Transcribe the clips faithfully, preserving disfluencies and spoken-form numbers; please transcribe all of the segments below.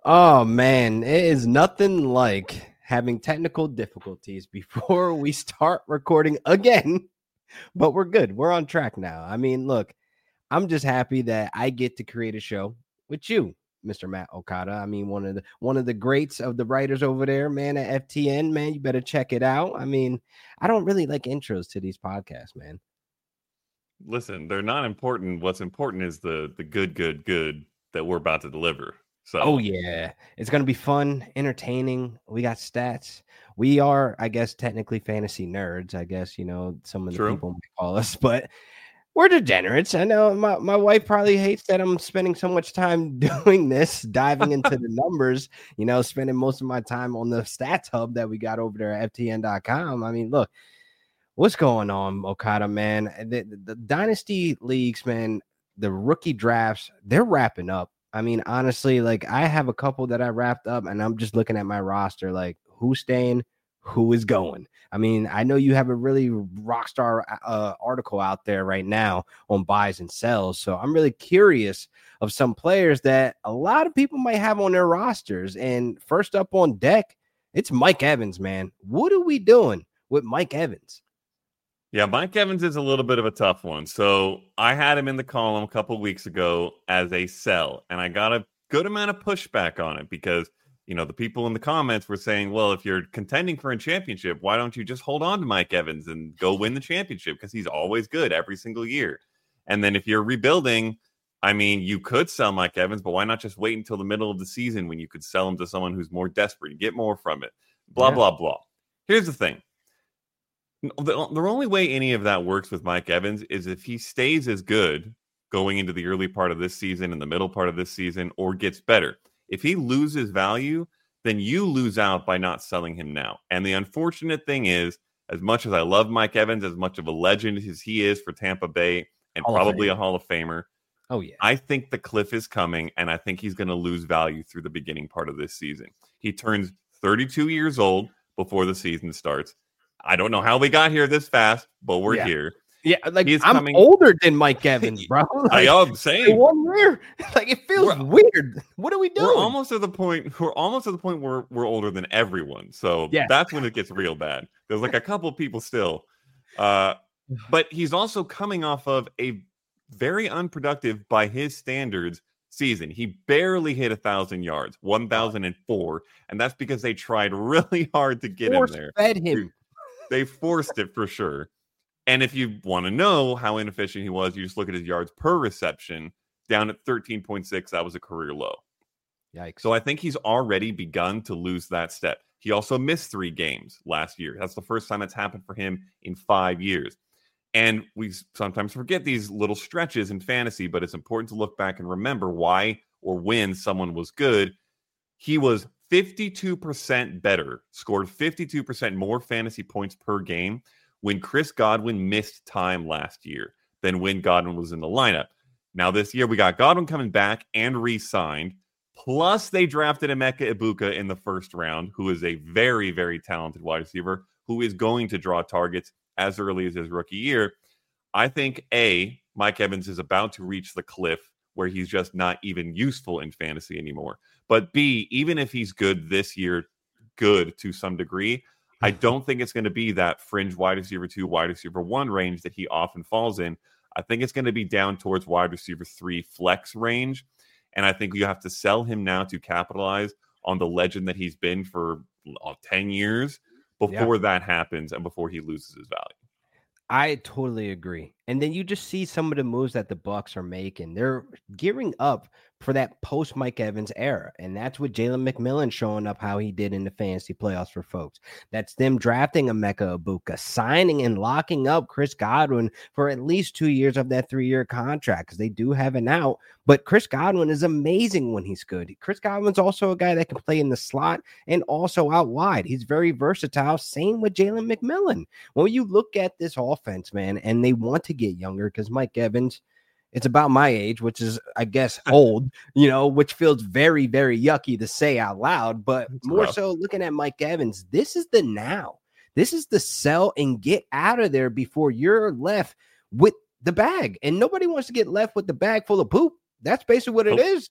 Oh, man, it is nothing like having technical difficulties before we start recording again, but we're good. We're on track now. I mean, look, I'm just happy that I get to create a show with you, Mister Matt Okada. I mean, one of the one of the greats of the writers over there, man, at F T N, man. You better check it out. I mean, I don't really like intros to these podcasts, man. Listen, they're not important. What's important is the the good, good, good that we're about to deliver. So, oh yeah, it's gonna be fun, entertaining. We got stats. We are, I guess, technically fantasy nerds. I guess you know some of the True. people might call us, but we're degenerates. I know my, my wife probably hates that I'm spending so much time doing this, diving into the numbers, you know, spending most of my time on the stats hub that we got over there at F T N dot com. I mean, look, what's going on, Okada, man? The, the, the dynasty leagues, man, the rookie drafts, they're wrapping up. I mean, honestly, like I have a couple that I wrapped up and I'm just looking at my roster, like who's staying, who is going. I mean, I know you have a really rock star uh, article out there right now on buys and sells. So I'm really curious of some players that a lot of people might have on their rosters. And first up on deck, it's Mike Evans, man. What are we doing with Mike Evans? Yeah, Mike Evans is a little bit of a tough one. So I had him in the column a couple weeks ago as a sell, and I got a good amount of pushback on it because, you know, the people in the comments were saying, well, if you're contending for a championship, why don't you just hold on to Mike Evans and go win the championship? Because he's always good every single year. And then if you're rebuilding, I mean, you could sell Mike Evans, but why not just wait until the middle of the season when you could sell him to someone who's more desperate and get more from it? Blah, Yeah. blah, blah. Here's the thing. The, the only way any of that works with Mike Evans is if he stays as good going into the early part of this season and the middle part of this season or gets better. If he loses value, then you lose out by not selling him now. And the unfortunate thing is, as much as I love Mike Evans, as much of a legend as he is for Tampa Bay and Hall probably a Hall of Famer, oh yeah, I think the cliff is coming, and I think he's going to lose value through the beginning part of this season. He turns thirty-two years old before the season starts. I don't know how we got here this fast, but we're yeah. here. Yeah, like I'm coming... older than Mike Evans, bro. Like, I am saying one year, like it feels we're, weird. What are we doing? We're almost at the point. We're almost at the point where we're older than everyone. So yeah. that's when it gets real bad. There's like a couple of people still, uh, but he's also coming off of a very unproductive, by his standards, season. He barely hit a thousand yards, one thousand and four, and that's because they tried really hard to get Force him there. Fed him. They forced it for sure. And if you want to know how inefficient he was, you just look at his yards per reception, down at thirteen point six. That was a career low. Yikes. So I think he's already begun to lose that step. He also missed three games last year. That's the first time it's happened for him in five years. And we sometimes forget these little stretches in fantasy, but it's important to look back and remember why or when someone was good. He was fifty-two percent better, scored fifty-two percent more fantasy points per game when Chris Godwin missed time last year than when Godwin was in the lineup. Now this year we got Godwin coming back and re-signed, plus they drafted Emeka Ibuka in the first round, who is a very, very talented wide receiver who is going to draw targets as early as his rookie year. I think, A, Mike Evans is about to reach the cliff where he's just not even useful in fantasy anymore. But B, even if he's good this year, good to some degree, I don't think it's going to be that fringe wide receiver two, wide receiver one range that he often falls in. I think it's going to be down towards wide receiver three flex range. And I think you have to sell him now to capitalize on the legend that he's been for uh, ten years before yeah. that happens and before he loses his value. I totally agree. And then you just see some of the moves that the Bucs are making. They're gearing up for that post Mike Evans era. And that's what Jalen McMillan showing up how he did in the fantasy playoffs for folks. That's them drafting Emeka Ibuka, signing and locking up Chris Godwin for at least two years of that three-year contract because they do have an out. But Chris Godwin is amazing when he's good. Chris Godwin's also a guy that can play in the slot and also out wide. He's very versatile. Same with Jalen McMillan. When you look at this offense, man, and they want to get younger because Mike Evans, it's about my age, which is, I guess, old, you know, which feels very, very yucky to say out loud. But That's more rough. so looking at Mike Evans, this is the now. This is the sell and get out of there before you're left with the bag. And nobody wants to get left with the bag full of poop. That's basically what it nope. is.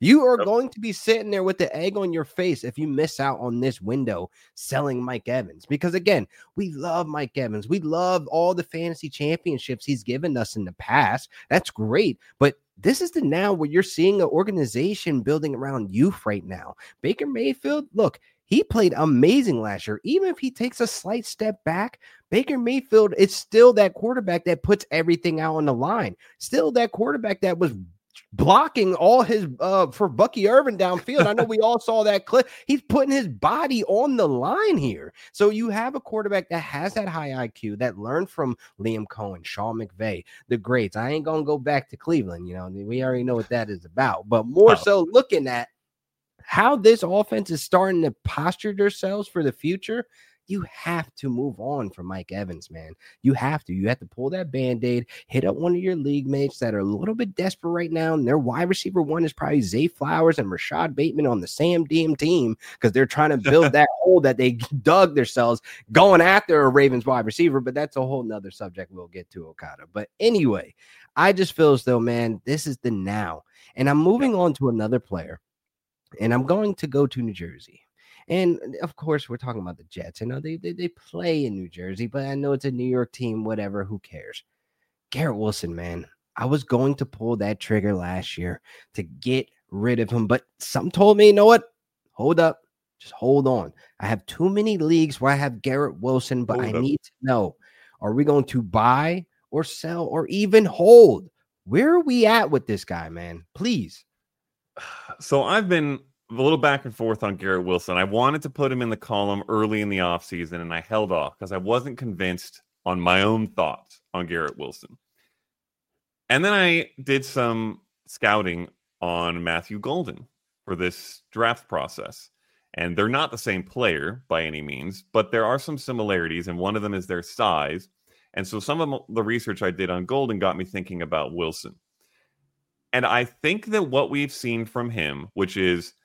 You are going to be sitting there with the egg on your face if you miss out on this window selling Mike Evans. Because again, we love Mike Evans. We love all the fantasy championships he's given us in the past. That's great. But this is the now where you're seeing an organization building around youth right now. Baker Mayfield, look, he played amazing last year. Even if he takes a slight step back, Baker Mayfield is still that quarterback that puts everything out on the line. Still that quarterback that was blocking all his uh for Bucky Irvin downfield. I know we all saw that clip. He's putting his body on the line here. So you have a quarterback that has that high I Q, that learned from Liam Cohen, Sean McVay, the greats. I ain't gonna go back to Cleveland, you know, we already know what that is about, but more oh. so looking at how this offense is starting to posture themselves for the future. You have to move on from Mike Evans, man. You have to. You have to pull that Band-Aid, hit up one of your league mates that are a little bit desperate right now, and their wide receiver one is probably Zay Flowers and Rashad Bateman on the Sam Dean team because they're trying to build that hole that they dug themselves going after a Ravens wide receiver, but that's a whole nother subject we'll get to, Okada. But anyway, I just feel as though, man, this is the now. And I'm moving on to another player, and I'm going to go to New Jersey. And of course, we're talking about the Jets. I know they, they they play in New Jersey, but I know it's a New York team, whatever, who cares? Garrett Wilson, man. I was going to pull that trigger last year to get rid of him, but some told me, you know what? Hold up. Just hold on. I have too many leagues where I have Garrett Wilson, but hold I up. need to know, are we going to buy or sell or even hold? Where are we at with this guy, man? Please. So I've been a little back and forth on Garrett Wilson. I wanted to put him in the column early in the offseason, and I held off because I wasn't convinced on my own thoughts on Garrett Wilson. And then I did some scouting on Matthew Golden for this draft process. And they're not the same player by any means, but there are some similarities, and one of them is their size. And so some of the research I did on Golden got me thinking about Wilson. And I think that what we've seen from him, which is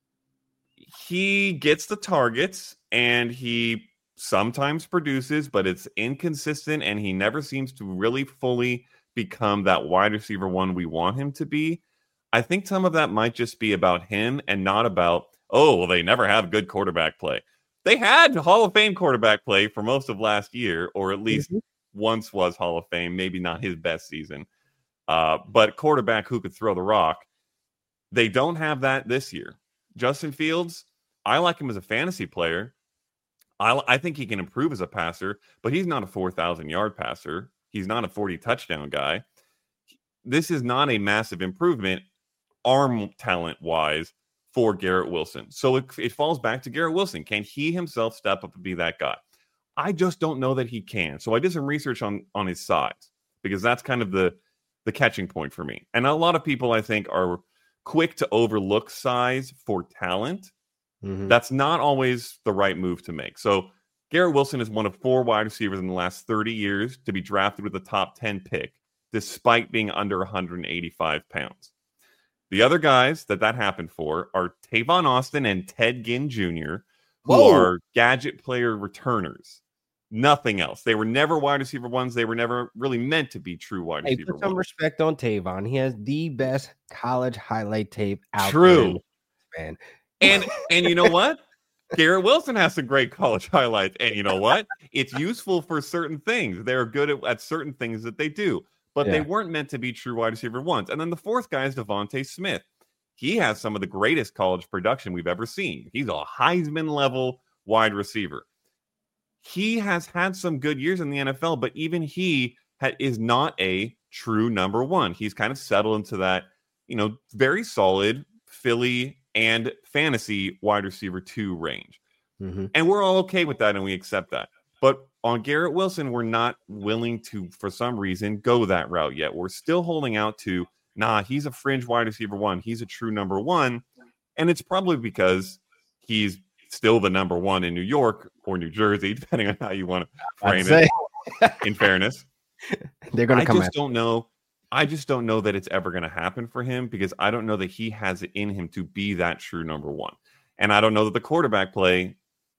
he gets the targets and he sometimes produces, but it's inconsistent and he never seems to really fully become that wide receiver one we want him to be. I think some of that might just be about him and not about, oh, well, they never have good quarterback play. They had Hall of Fame quarterback play for most of last year, or at least mm-hmm. once was Hall of Fame, maybe not his best season. Uh, but quarterback who could throw the rock. They don't have that this year. Justin Fields, I like him as a fantasy player. I, I think he can improve as a passer, but he's not a four thousand yard passer. He's not a forty touchdown guy. This is not a massive improvement arm talent wise for Garrett Wilson. So it, it falls back to Garrett Wilson. Can he himself step up and be that guy? I just don't know that he can. So I did some research on, on his size, because that's kind of the, the catching point for me. And a lot of people, I think, are quick to overlook size for talent. Mm-hmm. That's not always the right move to make. So Garrett Wilson is one of four wide receivers in the last thirty years to be drafted with a top ten pick, despite being under one hundred eighty-five pounds. The other guys that that happened for are Tavon Austin and Ted Ginn Junior, who Whoa. are gadget player returners. Nothing else. They were never wide receiver ones. They were never really meant to be true wide hey, receiver put some ones. Respect on Tavon. He has the best college highlight tape out True. there, man. And and you know what? Garrett Wilson has some great college highlights. And you know what? It's useful for certain things. They're good at, at certain things that they do. But yeah. they weren't meant to be true wide receiver ones. And then the fourth guy is Devontae Smith. He has some of the greatest college production we've ever seen. He's a Heisman-level wide receiver. He has had some good years in the N F L, but even he ha- is not a true number one. He's kind of settled into that, you know, very solid Philly and fantasy wide receiver two range. Mm-hmm. And we're all okay with that, and we accept that. But on Garrett Wilson, we're not willing to, for some reason, go that route yet. We're still holding out to, nah, he's a fringe wide receiver one. He's a true number one. And it's probably because he's still the number one in New York or New Jersey, depending on how you want to frame it, in fairness. They're going to come I just don't know. I just don't know that it's ever going to happen for him, because I don't know that he has it in him to be that true number one. And I don't know that the quarterback play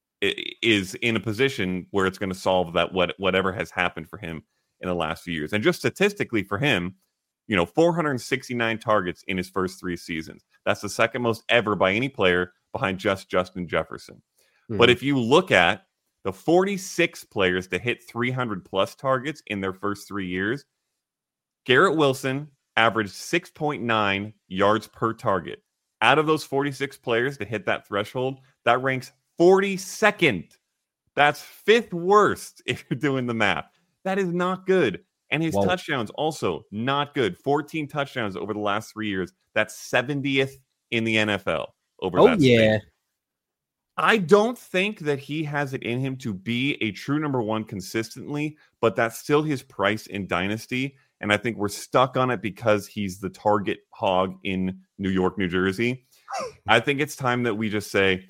is in a position where it's going to solve that what whatever has happened for him in the last few years. And just statistically for him, you know, four hundred sixty-nine targets in his first three seasons. That's the second most ever by any player behind just Justin Jefferson. Mm-hmm. But if you look at the forty-six players to hit three hundred plus targets in their first three years, Garrett Wilson averaged six point nine yards per target. Out of those forty-six players to hit that threshold, that ranks forty-second. That's fifth worst if you're doing the math. That is not good. And his Whoa. touchdowns also not good. fourteen touchdowns over the last three years. That's seventieth in the N F L over oh, that yeah. span. I don't think that he has it in him to be a true number one consistently, but that's still his price in Dynasty. And I think we're stuck on it because he's the target hog in New York, New Jersey. I think it's time that we just say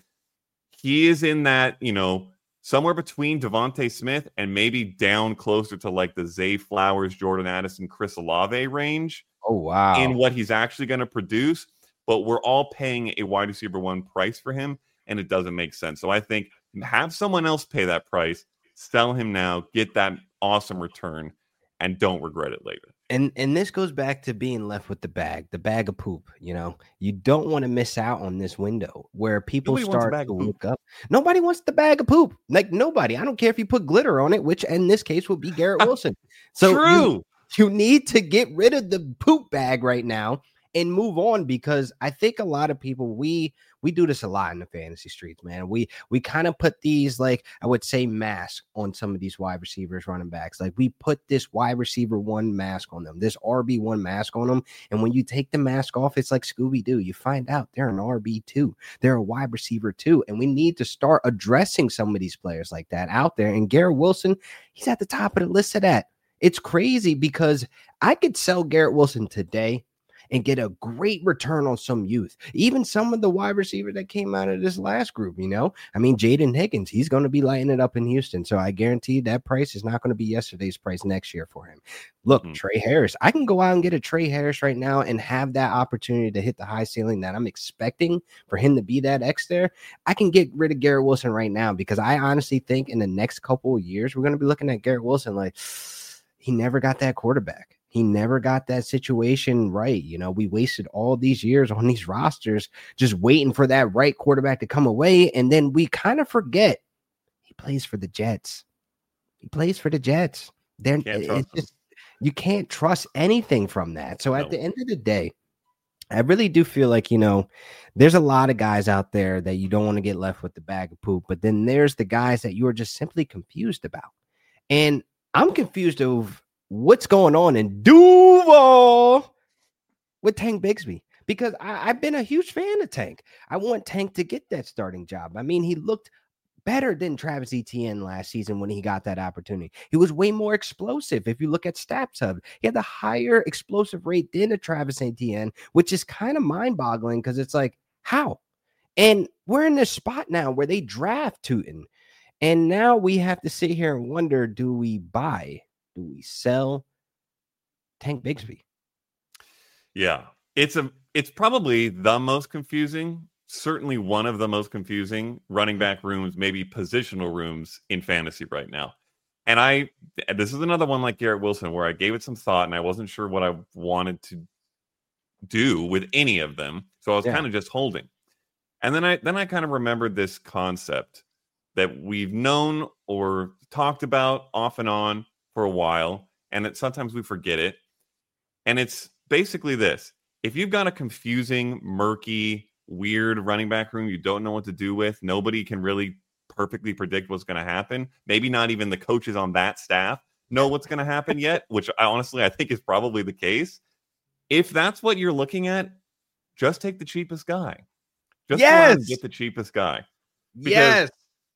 he is in that, you know, somewhere between Devontae Smith and maybe down closer to like the Zay Flowers, Jordan Addison, Chris Olave range. Oh, wow. In what he's actually going to produce. But we're all paying a wide receiver one price for him, and it doesn't make sense. So I think have someone else pay that price, sell him now, get that awesome return, and don't regret it later. And and this goes back to being left with the bag, the bag of poop. You know, you don't want to miss out on this window where people Nobody start to look up. Nobody wants the bag of poop. Like nobody. I don't care if you put glitter on it, which in this case would be Garrett Wilson. So True. You, you need to get rid of the poop bag right now and move on, because I think a lot of people, we we do this a lot in the fantasy streets, man. We we kind of put these, like, I would say, masks on some of these wide receivers, running backs. Like we put this wide receiver one mask on them, this R B one mask on them. And when you take the mask off, it's like Scooby-Doo. You find out they're an R B two. They're a wide receiver too. And we need to start addressing some of these players like that out there. And Garrett Wilson, he's at the top of the list of that. It's crazy because I could sell Garrett Wilson today and get a great return on some youth. Even some of the wide receivers that came out of this last group, you know, I mean, Jaden Higgins, he's going to be lighting it up in Houston. So I guarantee that price is not going to be yesterday's price next year for him. Look, mm-hmm. Trey Harris, I can go out and get a Trey Harris right now and have that opportunity to hit the high ceiling that I'm expecting for him to be that X there. I can get rid of Garrett Wilson right now, because I honestly think in the next couple of years, we're going to be looking at Garrett Wilson like he never got that quarterback. He never got that situation right. You know, we wasted all these years on these rosters just waiting for that right quarterback to come away. And then we kind of forget he plays for the Jets. He plays for the Jets. Then it's just, you can't trust anything from that. So no. At the end of the day, I really do feel like, you know, there's a lot of guys out there that you don't want to get left with the bag of poop. But then there's the guys that you are just simply confused about. And I'm confused of what's going on in Duval with Tank Bigsby, because I, I've been a huge fan of Tank. I want Tank to get that starting job. I mean, he looked better than Travis Etienne last season when he got that opportunity. He was way more explosive. If you look at StatHub, he had the higher explosive rate than a Travis Etienne, which is kind of mind-boggling because it's like, how? And we're in this spot now where they draft Tootin, and now we have to sit here and wonder, do we buy? Do we sell Tank Bigsby? Yeah, it's a it's probably the most confusing, certainly one of the most confusing running back rooms, maybe positional rooms in fantasy right now. And I this is another one like Garrett Wilson where I gave it some thought and I wasn't sure what I wanted to do with any of them. So I was yeah. kind of just holding. And then I then I kind of remembered this concept that we've known or talked about off and on for a while, and it sometimes we forget it. And it's basically this: if you've got a confusing, murky, weird running back room you don't know what to do with, nobody can really perfectly predict what's going to happen. Maybe not even the coaches on that staff know what's going to happen yet, which I honestly I think is probably the case. If that's what you're looking at, just take the cheapest guy. Just yes! get the cheapest guy. Because yes.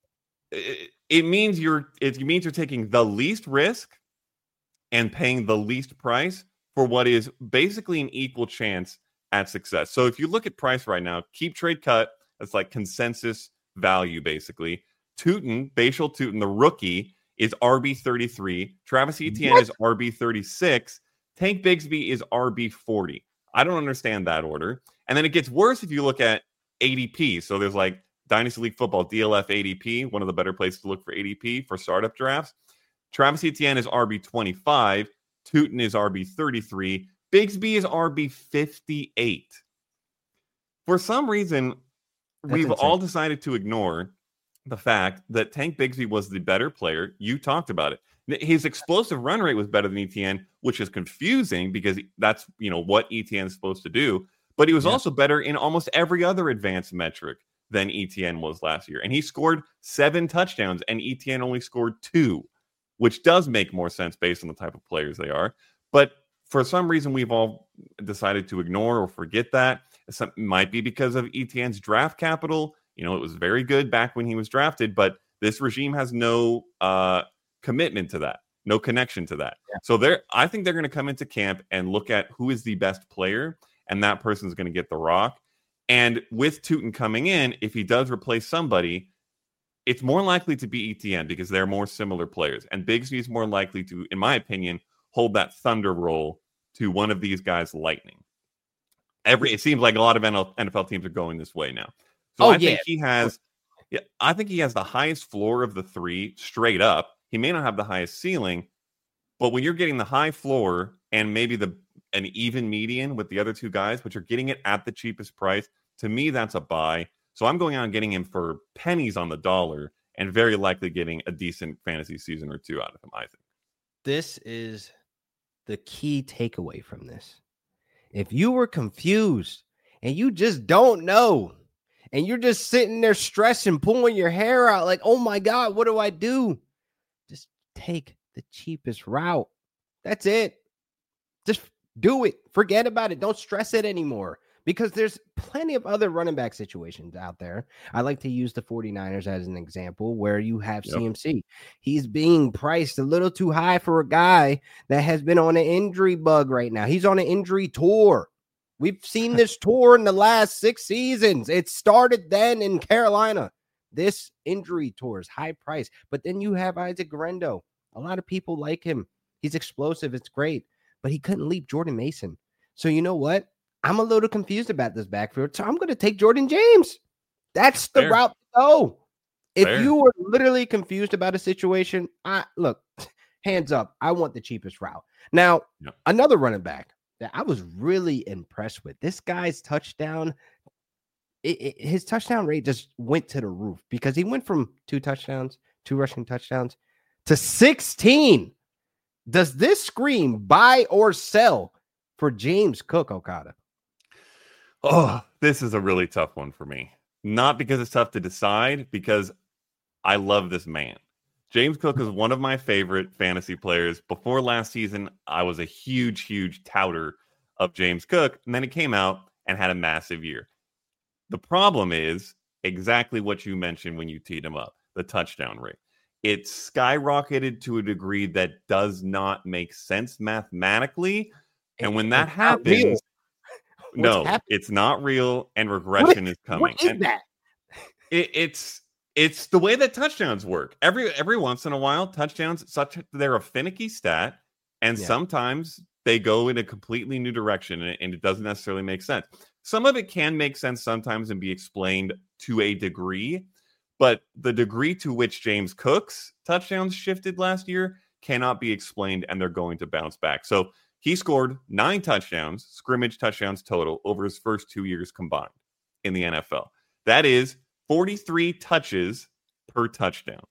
It, it means you're it means you're taking the least risk and paying the least price for what is basically an equal chance at success. So if you look at price right now, keep trade cut, that's like consensus value basically. Tootin, Bashal Tootin, the rookie, is R B thirty-three. Travis Etienne what? is R B thirty-six. Tank Bigsby is R B forty. I don't understand that order. And then it gets worse if you look at A D P. So there's like Dynasty League Football, D L F A D P, one of the better places to look for A D P for startup drafts. Travis Etienne is R B twenty-five. Tootin is R B thirty-three. Bigsby is R B fifty-eight. For some reason, That's we've insane. all decided to ignore the fact that Tank Bigsby was the better player. You talked about it. His explosive run rate was better than E T N, which is confusing because that's, you know, what E T N is supposed to do. But he was yeah. also better in almost every other advanced metric than E T N was last year. And he scored seven touchdowns, and E T N only scored two, which does make more sense based on the type of players they are. But for some reason, we've all decided to ignore or forget that. It might be because of E T N's draft capital. You know, it was very good back when he was drafted, but this regime has no uh, commitment to that, no connection to that. Yeah. So they're, I think they're going to come into camp and look at who is the best player, and that person's going to get the rock. And with Tootin coming in, if he does replace somebody, it's more likely to be E T N because they're more similar players. And Bigsby is more likely to, in my opinion, hold that thunder role to one of these guys' lightning. Every it seems like a lot of N F L teams are going this way now. So oh, I yeah. think he has yeah, I think he has the highest floor of the three straight up. He may not have the highest ceiling, but when you're getting the high floor and maybe the an even median with the other two guys, but you're getting it at the cheapest price, to me, that's a buy. So I'm going out and getting him for pennies on the dollar and very likely getting a decent fantasy season or two out of him, I think. This is the key takeaway from this. If you were confused and you just don't know, and you're just sitting there stressing, pulling your hair out like, oh my God, what do I do? Just take the cheapest route. That's it. Just do it. Forget about it. Don't stress it anymore because there's plenty of other running back situations out there. I like to use the 49ers as an example where you have yep. C M C. He's being priced a little too high for a guy that has been on an injury bug right now. He's on an injury tour. We've seen this tour in the last six seasons. It started then in Carolina. This injury tour is high price. But then you have Isaac Guerendo. A lot of people like him. He's explosive. It's great. But he couldn't leap Jordan Mason. So you know what? I'm a little confused about this backfield. So I'm going to take Jordan James. That's the Fair. route to go. If Fair. you were literally confused about a situation, I look, hands up. I want the cheapest route. Now, yep. another running back that I was really impressed with. This guy's touchdown, it, it, his touchdown rate just went to the roof because he went from two touchdowns, two rushing touchdowns to sixteen. Does this scream buy or sell for James Cook, Okada? Oh, this is a really tough one for me. Not because it's tough to decide, because I love this man. James Cook is one of my favorite fantasy players. Before last season, I was a huge, huge touter of James Cook, and then he came out and had a massive year. The problem is exactly what you mentioned when you teed him up, the touchdown rate. It skyrocketed to a degree that does not make sense mathematically. And when that happens, no, happening? It's not real, and regression what, is coming. What is and that? It, it's it's the way that touchdowns work. Every every once in a while, touchdowns, such they're a finicky stat, and yeah. sometimes they go in a completely new direction, and, and it doesn't necessarily make sense. Some of it can make sense sometimes and be explained to a degree, but the degree to which James Cook's touchdowns shifted last year cannot be explained, and they're going to bounce back. So he scored nine touchdowns, scrimmage touchdowns total, over his first two years combined in the N F L. That is forty-three touches per touchdown.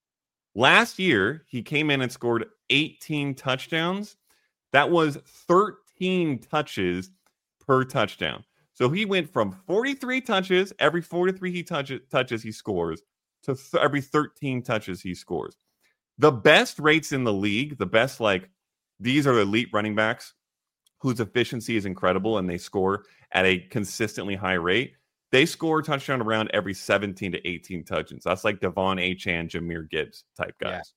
Last year, he came in and scored eighteen touchdowns. That was thirteen touches per touchdown. So he went from forty-three touches, every forty-three he touches, touches he scores, to th- every thirteen touches he scores. The best rates in the league, the best, like, these are elite running backs whose efficiency is incredible and they score at a consistently high rate. They score touchdown around every seventeen to eighteen touchdowns. That's like Devon Achane, Jahmyr Gibbs type guys. Yeah.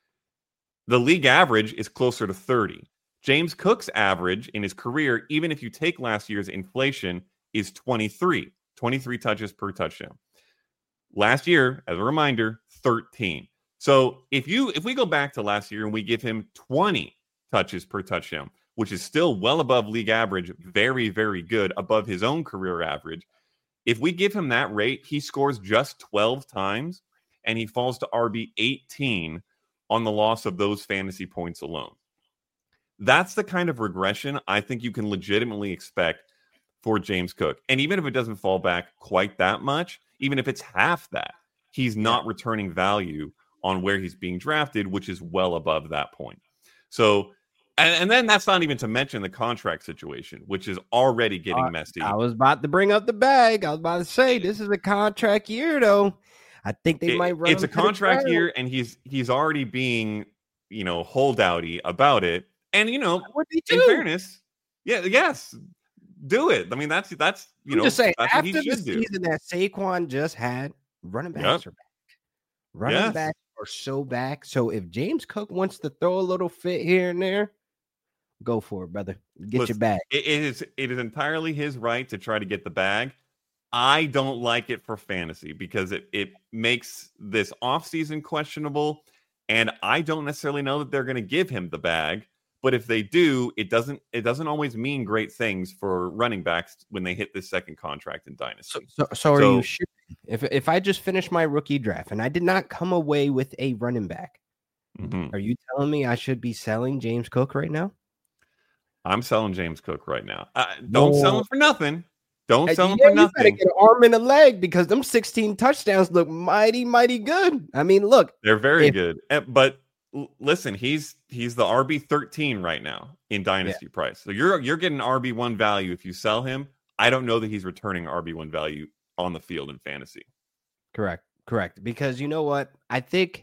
The league average is closer to thirty. James Cook's average in his career, even if you take last year's inflation, is twenty-three. twenty-three touches per touchdown. Last year, as a reminder, thirteen. So if you if we go back to last year and we give him twenty touches per touchdown, which is still well above league average, very, very good, above his own career average. If we give him that rate, he scores just twelve times, and he falls to R B eighteen on the loss of those fantasy points alone. That's the kind of regression I think you can legitimately expect for James Cook. And even if it doesn't fall back quite that much, even if it's half that, he's not yeah. returning value on where he's being drafted, which is well above that point. So, and, and then that's not even to mention the contract situation, which is already getting uh, messy. I was about to bring up the bag. I was about to say, this is a contract year, though. I think they it, might run. It's a contract year, and he's he's already being, you know, holdouty about it. And, you know, in fairness, yeah, yes, do it. I mean, that's, that's you I'm know, just saying, that's after what he the should do. season that Saquon just had, running backs yep. are back. Running yes. backs are so back. So if James Cook wants to throw a little fit here and there, go for it, brother. Get Listen, your bag. It, it is it is entirely his right to try to get the bag. I don't like it for fantasy because it, it makes this offseason questionable, and I don't necessarily know that they're going to give him the bag. But if they do, it doesn't it doesn't always mean great things for running backs when they hit this second contract in Dynasty. So, so, so are so, you shipping? If if I just finished my rookie draft and I did not come away with a running back, mm-hmm. are you telling me I should be selling James Cook right now? I'm selling James Cook right now. Uh, don't Whoa. sell him for nothing. Don't sell him yeah, for nothing. You better get an arm and a leg because them sixteen touchdowns look mighty, mighty good. I mean, look. They're very if, good. But listen, he's he's the R B thirteen right now in Dynasty yeah. price. So you're you're getting R B one value if you sell him. I don't know that he's returning R B one value on the field in fantasy. Correct. Correct. Because you know what? I think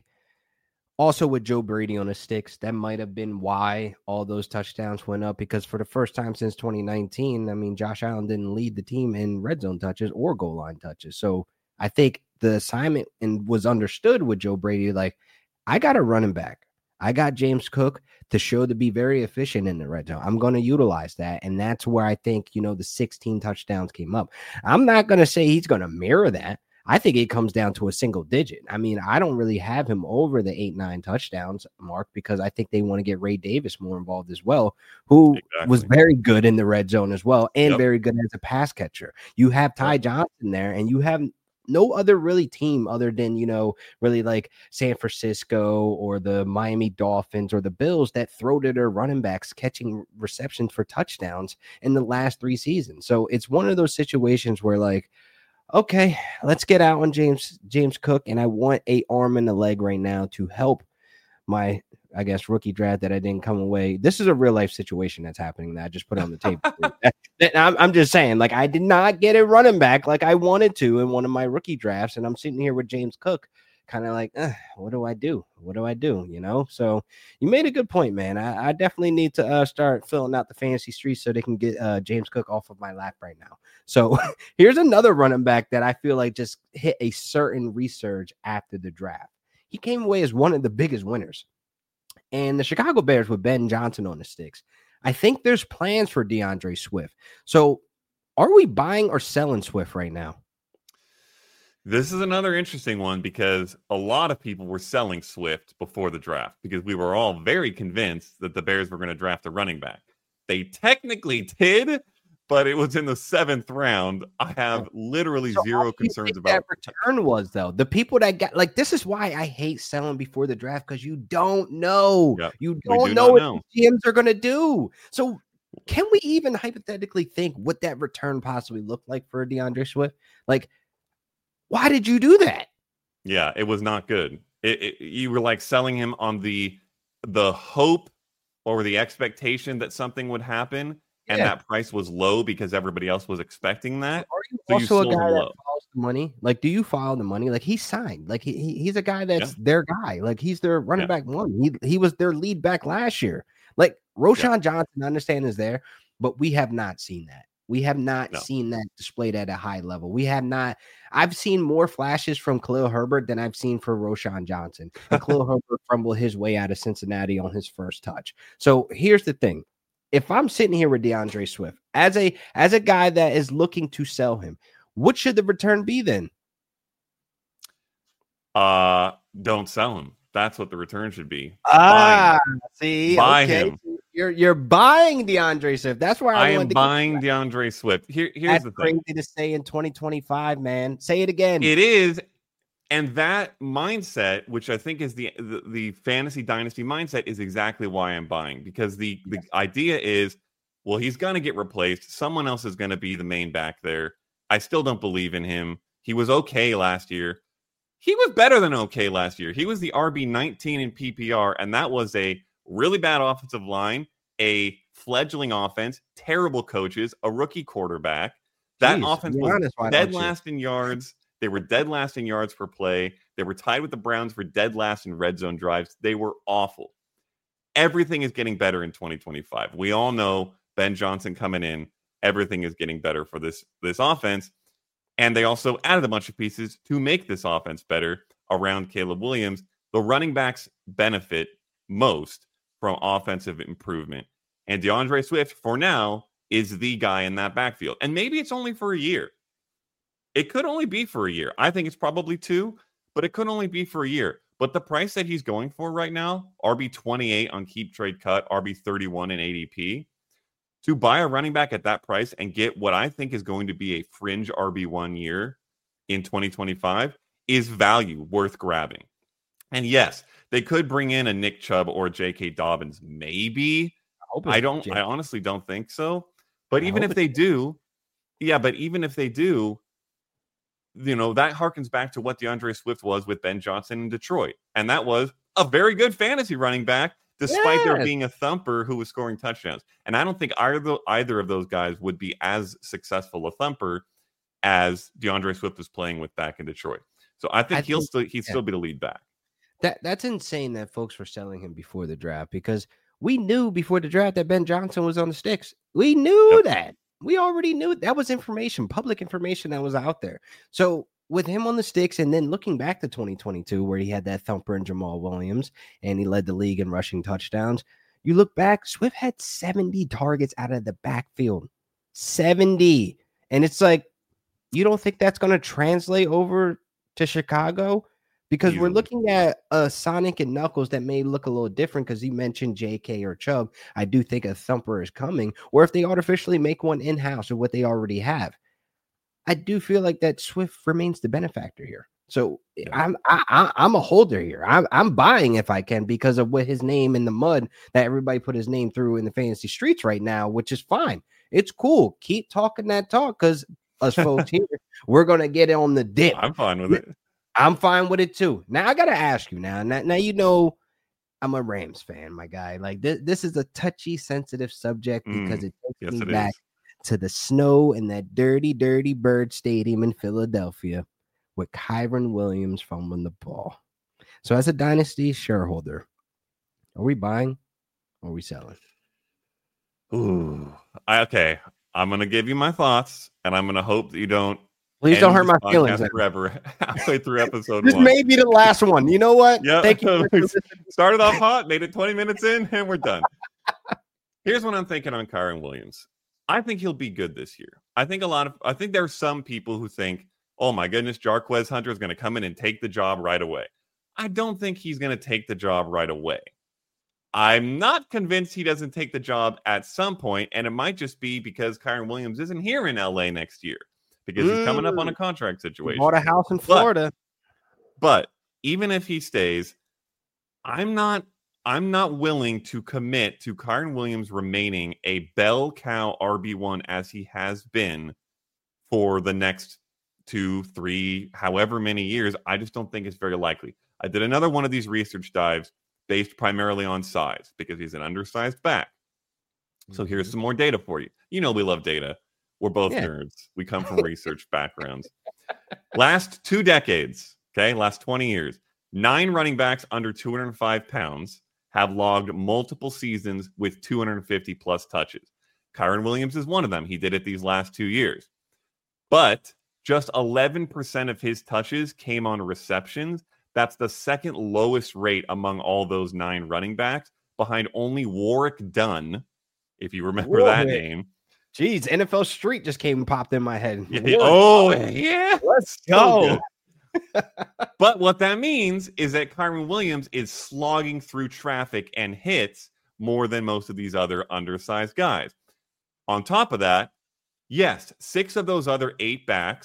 also with Joe Brady on his sticks, that might have been why all those touchdowns went up, because for the first time since twenty nineteen, I mean, Josh Allen didn't lead the team in red zone touches or goal line touches. So I think the assignment and was understood with Joe Brady, like, I got a running back. I got James Cook to show to be very efficient in the red zone. I'm going to utilize that. And that's where I think, you know, the sixteen touchdowns came up. I'm not going to say he's going to mirror that. I think it comes down to a single digit. I mean, I don't really have him over the eight, nine touchdowns mark because I think they want to get Ray Davis more involved as well, who exactly. was very good in the red zone as well and yep. very good as a pass catcher. You have Ty yep. Johnson there, and you have no other really team other than, you know, really like San Francisco or the Miami Dolphins or the Bills that throw to their running backs catching receptions for touchdowns in the last three seasons. So it's one of those situations where, like, okay, let's get out on James James Cook, and I want a arm and a leg right now to help my, I guess, rookie draft that I didn't come away. This is a real life situation that's happening that I just put on the table. I'm, I'm just saying, like, I did not get a running back like I wanted to in one of my rookie drafts, and I'm sitting here with James Cook, kind of like, eh, what do I do? What do I do? You know? So you made a good point, man. I, I definitely need to uh, start filling out the fantasy streets so they can get uh, James Cook off of my lap right now. So here's another running back that I feel like just hit a certain resurge after the draft. He came away as one of the biggest winners. And the Chicago Bears with Ben Johnson on the sticks. I think there's plans for DeAndre Swift. So are we buying or selling Swift right now? This is another interesting one because a lot of people were selling Swift before the draft because we were all very convinced that the Bears were going to draft a running back. They technically did, but it was in the seventh round. I have literally so zero concerns about that return was, though. The people that got, like, this is why I hate selling before the draft, because you don't know. Yep. You don't do know what know. the G Ms are going to do. So can we even hypothetically think what that return possibly looked like for DeAndre Swift? Like, why did you do that? Yeah, it was not good. It, it, you were like selling him on the the hope or the expectation that something would happen, and yeah. that price was low because everybody else was expecting that. Are you so also you a guy that follows the money? Like, do you follow the money? Like, he's signed. Like, he, he he's a guy that's yeah. their guy. Like, he's their running yeah. back one. He he was their lead back last year. Like, Roshan yeah. Johnson, I understand, is there, but we have not seen that. We have not no. seen that displayed at a high level. We have not. I've seen more flashes from Khalil Herbert than I've seen for Roshan Johnson. And Khalil Herbert fumbled his way out of Cincinnati on his first touch. So here's the thing. If I'm sitting here with DeAndre Swift as a as a guy that is looking to sell him, what should the return be then? Uh, don't sell him. That's what the return should be. Ah, buy see, buy okay. him. You're you're buying DeAndre Swift. That's where I, I am to buying DeAndre Swift. Here, here's That's the thing. Crazy to say in twenty twenty-five, man. Say it again. It is. And that mindset, which I think is the, the the fantasy dynasty mindset, is exactly why I'm buying. Because the, the idea is, well, he's going to get replaced. Someone else is going to be the main back there. I still don't believe in him. He was okay last year. He was better than okay last year. He was the R B nineteen in P P R, and that was a really bad offensive line, a fledgling offense, terrible coaches, a rookie quarterback. That Jeez, offense be was honest, why dead don't you? last in yards. They were dead last in yards per play. They were tied with the Browns for dead last in red zone drives. They were awful. Everything is getting better in twenty twenty-five. We all know Ben Johnson coming in. Everything is getting better for this, this offense. And they also added a bunch of pieces to make this offense better around Caleb Williams. The running backs benefit most from offensive improvement. And DeAndre Swift, for now, is the guy in that backfield. And maybe it's only for a year. It could only be for a year. I think it's probably two, but it could only be for a year. But the price that he's going for right now, R B twenty-eight on Keep Trade Cut, R B thirty-one in A D P, to buy a running back at that price and get what I think is going to be a fringe R B one year in twenty twenty-five is value worth grabbing. And yes, they could bring in a Nick Chubb or J K. Dobbins, maybe. I, I don't, J- I honestly don't think so. But I even if they do, yeah, but even if they do, you know, that harkens back to what DeAndre Swift was with Ben Johnson in Detroit. And that was a very good fantasy running back, despite yes. there being a thumper who was scoring touchdowns. And I don't think either, either of those guys would be as successful a thumper as DeAndre Swift was playing with back in Detroit. So I think I he'll think, still he'd yeah. still be the lead back. That That's insane that folks were selling him before the draft, because we knew before the draft that Ben Johnson was on the sticks. We knew yep. that. We already knew that was information, public information that was out there. So with him on the sticks, and then looking back to twenty twenty-two, where he had that thumper in Jamal Williams, and he led the league in rushing touchdowns, you look back, Swift had seventy targets out of the backfield. seventy. And it's like, you don't think that's going to translate over to Chicago? Because we're looking at a Sonic and Knuckles that may look a little different, because you mentioned J K or Chubb. I do think a thumper is coming, or if they artificially make one in-house of what they already have. I do feel like that Swift remains the benefactor here. So I'm I, I'm a holder here. I'm, I'm buying if I can, because of what his name in the mud that everybody put his name through in the fantasy streets right now, which is fine. It's cool. Keep talking that talk, because us folks here, we're going to get on the dip. I'm fine with it. I'm fine with it too. Now I gotta ask you now. Now, now you know I'm a Rams fan, my guy. Like this, this is a touchy, sensitive subject, because mm, it takes yes, me it back is. to the snow in that dirty, dirty Bird Stadium in Philadelphia with Kyren Williams fumbling the ball. So as a dynasty shareholder, are we buying or are we selling? Ooh, I, okay. I'm gonna give you my thoughts, and I'm gonna hope that you don't. Please don't hurt my feelings forever. Halfway through episode this one. This may be the last one. You know what? Yeah. Thank you. Started off hot, made it twenty minutes in, and we're done. Here's what I'm thinking on Kyren Williams. I think he'll be good this year. I think a lot of I think there are some people who think, oh my goodness, Jarquez Hunter is going to come in and take the job right away. I don't think he's going to take the job right away. I'm not convinced he doesn't take the job at some point, and it might just be because Kyren Williams isn't here in L A next year, because he's coming up on a contract situation. Bought a house in Florida. But, but even if he stays, I'm not I'm not willing to commit to Kyren Williams remaining a bell cow R B one as he has been for the next two, three, however many years. I just don't think it's very likely. I did another one of these research dives based primarily on size, because he's an undersized back. So mm-hmm. here's some more data for you. You know we love data. We're both yeah. nerds. We come from research backgrounds. Last two decades, okay, last twenty years, nine running backs under two hundred five pounds have logged multiple seasons with two hundred fifty plus touches. Kyren Williams is one of them. He did it these last two years. But just eleven percent of his touches came on receptions. That's the second lowest rate among all those nine running backs, behind only Warwick Dunn, if you remember Whoa, that man. name. Jeez, N F L Street just came and popped in my head. Yeah, oh, yeah. Let's go. So but what that means is that Kyren Williams is slogging through traffic and hits more than most of these other undersized guys. On top of that, yes, six of those other eight backs,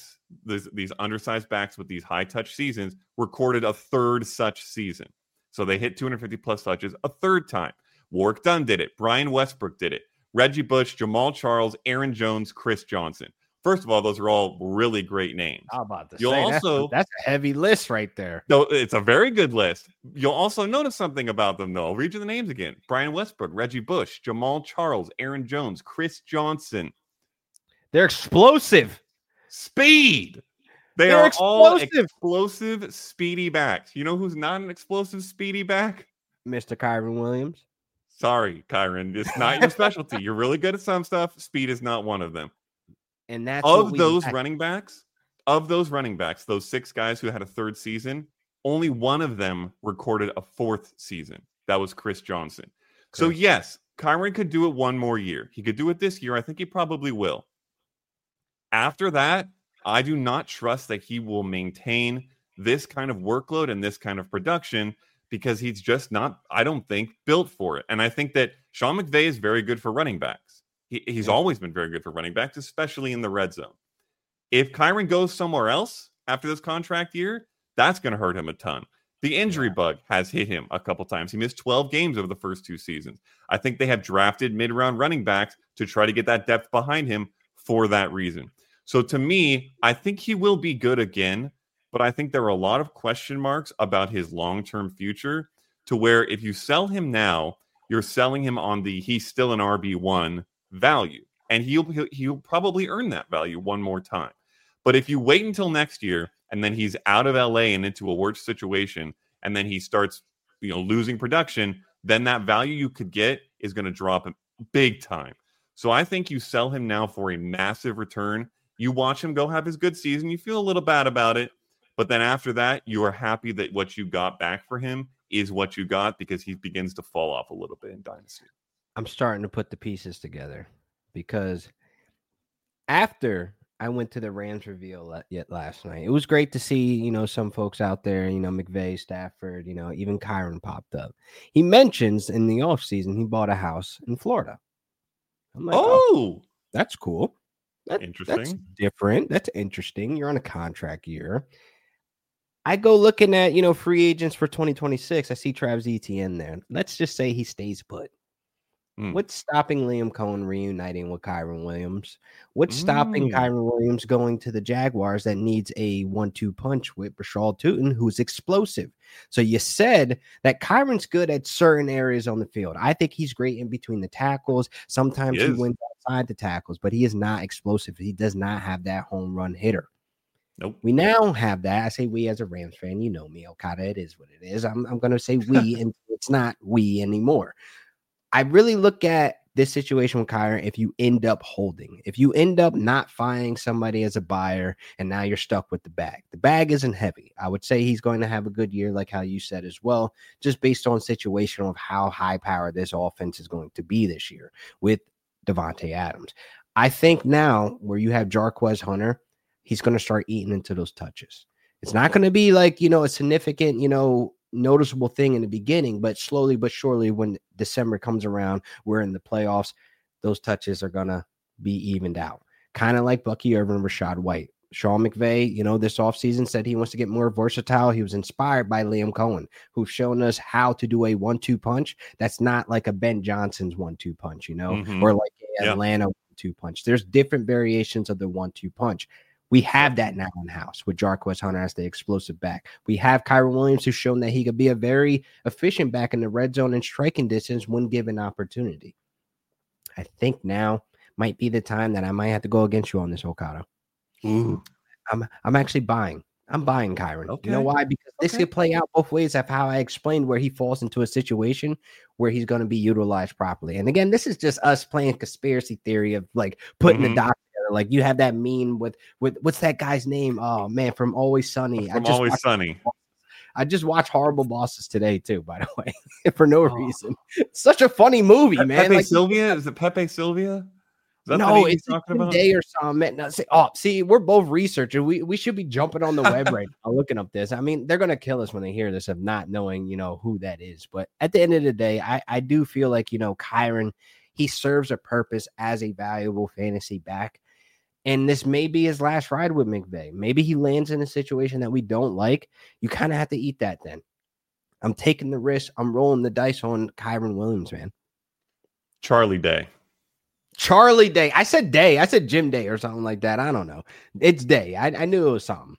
this, these undersized backs with these high touch seasons recorded a third such season. So they hit two hundred fifty plus touches a third time. Warwick Dunn did it. Brian Westbrook did it. Reggie Bush, Jamal Charles, Aaron Jones, Chris Johnson. First of all, those are all really great names. How about to You'll say, also that's, that's a heavy list right there. No, it's a very good list. You'll also notice something about them, though. I'll read you the names again: Brian Westbrook, Reggie Bush, Jamal Charles, Aaron Jones, Chris Johnson. They're explosive. Speed. They They're are explosive. all explosive, speedy backs. You know who's not an explosive, speedy back? Mister Kyron Williams. Sorry, Kyron. It's not your specialty. You're really good at some stuff. Speed is not one of them. And that's of those lack. running backs, of those running backs, those six guys who had a third season, only one of them recorded a fourth season. That was Chris Johnson. Okay. So yes, Kyron could do it one more year. He could do it this year. I think he probably will. After that, I do not trust that he will maintain this kind of workload and this kind of production, because he's just not, I don't think, built for it. And I think that Sean McVay is very good for running backs. He, he's yeah. always been very good for running backs, especially in the red zone. If Kyron goes somewhere else after this contract year, that's going to hurt him a ton. The injury yeah. bug has hit him a couple times. He missed twelve games over the first two seasons. I think they have drafted mid-round running backs to try to get that depth behind him for that reason. So to me, I think he will be good again, but I think there are a lot of question marks about his long-term future, to where if you sell him now, you're selling him on the he's still an R B one value, and he'll, he'll he'll probably earn that value one more time. But if you wait until next year and then he's out of L A and into a worse situation, and then he starts, you know, losing production, then that value you could get is going to drop big time. So I think you sell him now for a massive return. You watch him go have his good season. You feel a little bad about it, but then after that, you are happy that what you got back for him is what you got, because he begins to fall off a little bit in Dynasty. I'm starting to put the pieces together, because after I went to the Rams reveal yet last night, it was great to see, you know, some folks out there, you know, McVay, Stafford, you know, even Kyron popped up. He mentions in the offseason he bought a house in Florida. I'm like, oh, oh that's cool. That, interesting. That's different. That's interesting. You're on a contract year. I go looking at, you know, free agents for twenty twenty-six. I see Travis Etienne there. Let's just say he stays put. Mm. What's stopping Liam Cohen reuniting with Kyron Williams? What's mm. stopping Kyron Williams going to the Jaguars that needs a one two punch with Rashad Tootin, who's explosive? So you said that Kyron's good at certain areas on the field. I think he's great in between the tackles. Sometimes he, he wins outside the tackles, but he is not explosive. He does not have that home run hitter. Nope. We now have that. I say we as a Rams fan, you know me, Okada, it is what it is. I'm, I'm going to say we, and it's not we anymore. I really look at this situation with Kyron. If you end up holding, if you end up not finding somebody as a buyer, and now you're stuck with the bag, the bag isn't heavy. I would say he's going to have a good year, like how you said as well, just based on situation of how high powered this offense is going to be this year with Davante Adams. I think now where you have Jarquez Hunter, he's going to start eating into those touches. It's not going to be like, you know, a significant, you know, noticeable thing in the beginning, but slowly but surely when December comes around, we're in the playoffs, those touches are going to be evened out. Kind of like Bucky Irvin and Rachaad White. Sean McVay, you know, this offseason said he wants to get more versatile. He was inspired by Liam Cohen, who's shown us how to do a one two punch. That's not like a Ben Johnson's one two punch, you know, mm-hmm. or like a yeah. Atlanta one two punch. There's different variations of the one two punch. We have that now in house with Jarquez Hunter as the explosive back. We have Kyron Williams, who's shown that he could be a very efficient back in the red zone and striking distance when given opportunity. I think now might be the time that I might have to go against you on this, Okada. Ooh. I'm I'm actually buying. I'm buying Kyron. Okay. You know why? Because this okay. could play out both ways of how I explained where he falls into a situation where he's going to be utilized properly. And again, this is just us playing conspiracy theory of like putting mm-hmm. the doc. Like you have that meme with with what's that guy's name? Oh man, from Always Sunny. From I just Always watched, Sunny. I just watched Horrible Bosses today too, by the way, for no oh. reason. It's such a funny movie, Pe- man. Pepe like, Sylvia? Is it Pepe Sylvia? No, it's talking about day or something. No, see, oh, see, we're both researchers. We we should be jumping on the web right now, looking up this. I mean, they're gonna kill us when they hear this of not knowing, you know, who that is. But at the end of the day, I I do feel like, you know, Kyron, he serves a purpose as a valuable fantasy back. And this may be his last ride with McVay. Maybe he lands in a situation that we don't like. You kind of have to eat that then. I'm taking the risk. I'm rolling the dice on Kyren Williams, man. Charlie Day. Charlie Day. I said Day. I said Jim Day or something like that. I don't know. It's Day. I, I knew it was something.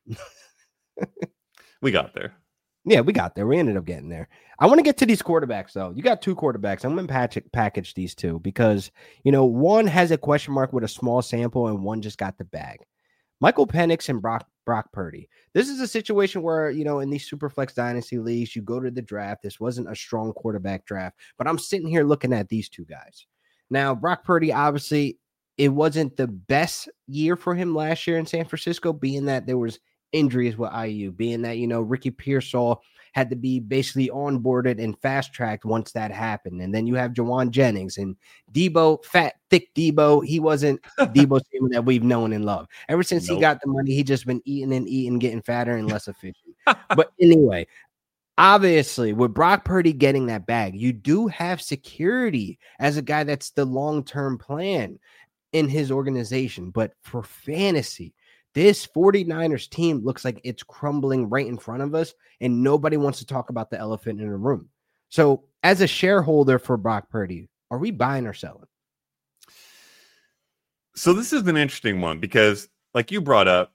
We got there. Yeah, we got there. We ended up getting there. I want to get to these quarterbacks, though. You got two quarterbacks. I'm going to patch package these two because, you know, one has a question mark with a small sample and one just got the bag. Michael Penix and Brock Brock Purdy. This is a situation where, you know, in these Superflex Dynasty leagues, you go to the draft. This wasn't a strong quarterback draft, but I'm sitting here looking at these two guys. Now, Brock Purdy, obviously, it wasn't the best year for him last year in San Francisco, being that there was injuries with I U, being that, you know, Ricky Pearsall had to be basically onboarded and fast-tracked once that happened. And then you have Jawan Jennings and Debo, fat, thick Debo. He wasn't Debo Samuel that we've known and loved. Ever since nope. he got the money, he just been eating and eating, getting fatter and less efficient. But anyway, obviously, with Brock Purdy getting that bag, you do have security as a guy that's the long-term plan in his organization. But for fantasy, this 49ers team looks like it's crumbling right in front of us, and nobody wants to talk about the elephant in the room. So as a shareholder for Brock Purdy, are we buying or selling? So this is an interesting one because, like you brought up,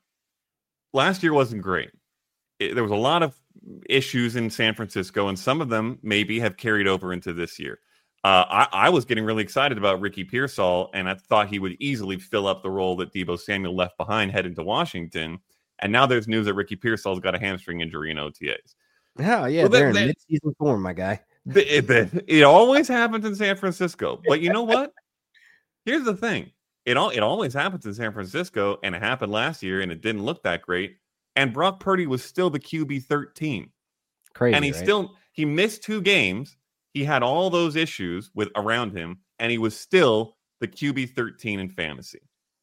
last year wasn't great. It, there was a lot of issues in San Francisco, and some of them maybe have carried over into this year. Uh, I, I was getting really excited about Ricky Pearsall, and I thought he would easily fill up the role that Debo Samuel left behind heading to Washington. And now there's news that Ricky Pearsall's got a hamstring injury in O T As. Oh, yeah, well, they're that, in mid-season form, my guy. It, it, it always happens in San Francisco. But you know what? Here's the thing. It all it always happens in San Francisco, and it happened last year, and it didn't look that great. And Brock Purdy was still the Q B thirteen. Crazy, and he right? still he missed two games. He had all those issues with around him, and he was still the Q B thirteen in fantasy.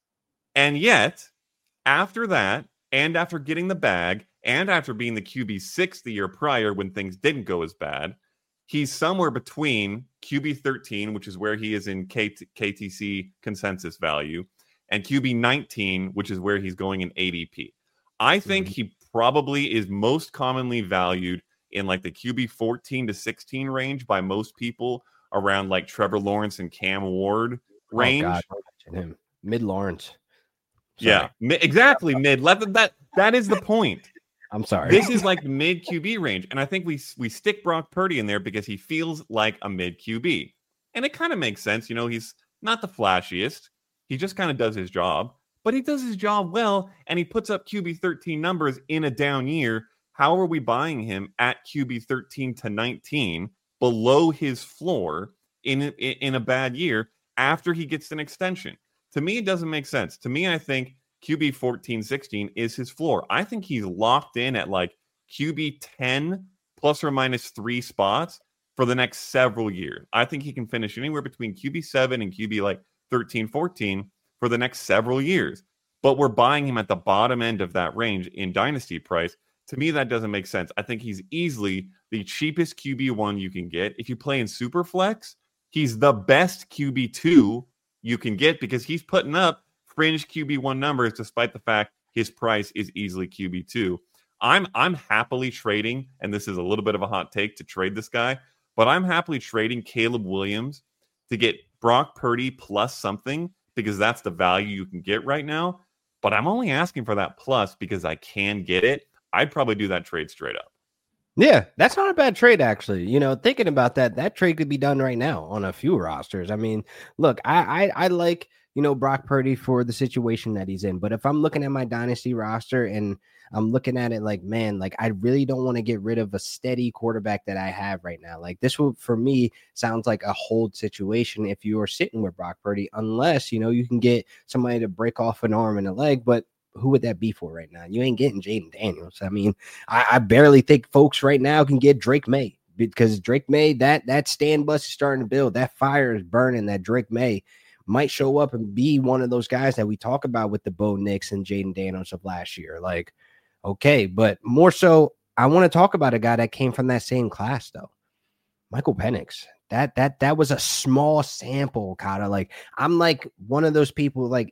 And yet, after that, and after getting the bag, and after being the Q B six the year prior when things didn't go as bad, he's somewhere between Q B thirteen, which is where he is in K T C consensus value, and Q B nineteen, which is where he's going in A D P. I think mm-hmm. he probably is most commonly valued in like the Q B fourteen to sixteen range by most people, around like Trevor Lawrence and Cam Ward range. Oh God, him. Mid Lawrence. Yeah, mi- exactly. Mid. That that is the point. I'm sorry. This is like mid Q B range, and I think we we stick Brock Purdy in there because he feels like a mid Q B, and it kind of makes sense. You know, he's not the flashiest. He just kind of does his job, but he does his job well, and he puts up Q B thirteen numbers in a down year. How are we buying him at Q B thirteen to nineteen below his floor in, in in a bad year after he gets an extension? To me, it doesn't make sense. To me, I think Q B fourteen, sixteen is his floor. I think he's locked in at like Q B ten plus or minus three spots for the next several years. I think he can finish anywhere between Q B seven and Q B like thirteen, fourteen for the next several years. But we're buying him at the bottom end of that range in dynasty price. To me, that doesn't make sense. I think he's easily the cheapest Q B one you can get. If you play in Superflex, he's the best Q B two you can get because he's putting up fringe Q B one numbers despite the fact his price is easily Q B two. I'm I'm happily trading, and this is a little bit of a hot take to trade this guy, but I'm happily trading Caleb Williams to get Brock Purdy plus something because that's the value you can get right now. But I'm only asking for that plus because I can get it. I'd probably do that trade straight up. Yeah, that's not a bad trade, actually. You know, thinking about that, that trade could be done right now on a few rosters. I mean, look, I, I, I like, you know, Brock Purdy for the situation that he's in. But if I'm looking at my dynasty roster and I'm looking at it like, man, like I really don't want to get rid of a steady quarterback that I have right now. Like this will, for me, sounds like a hold situation if you are sitting with Brock Purdy, unless, you know, you can get somebody to break off an arm and a leg. But who would that be for right now? You ain't getting Jaden Daniels. I mean, I, I barely think folks right now can get Drake May because Drake May, that that stand bus is starting to build. That fire is burning. That Drake May might show up and be one of those guys that we talk about with the Bo Nix and Jaden Daniels of last year. Like, okay, but more so, I want to talk about a guy that came from that same class, though. Michael Penix. That that that was a small sample, kind of like I'm like one of those people like.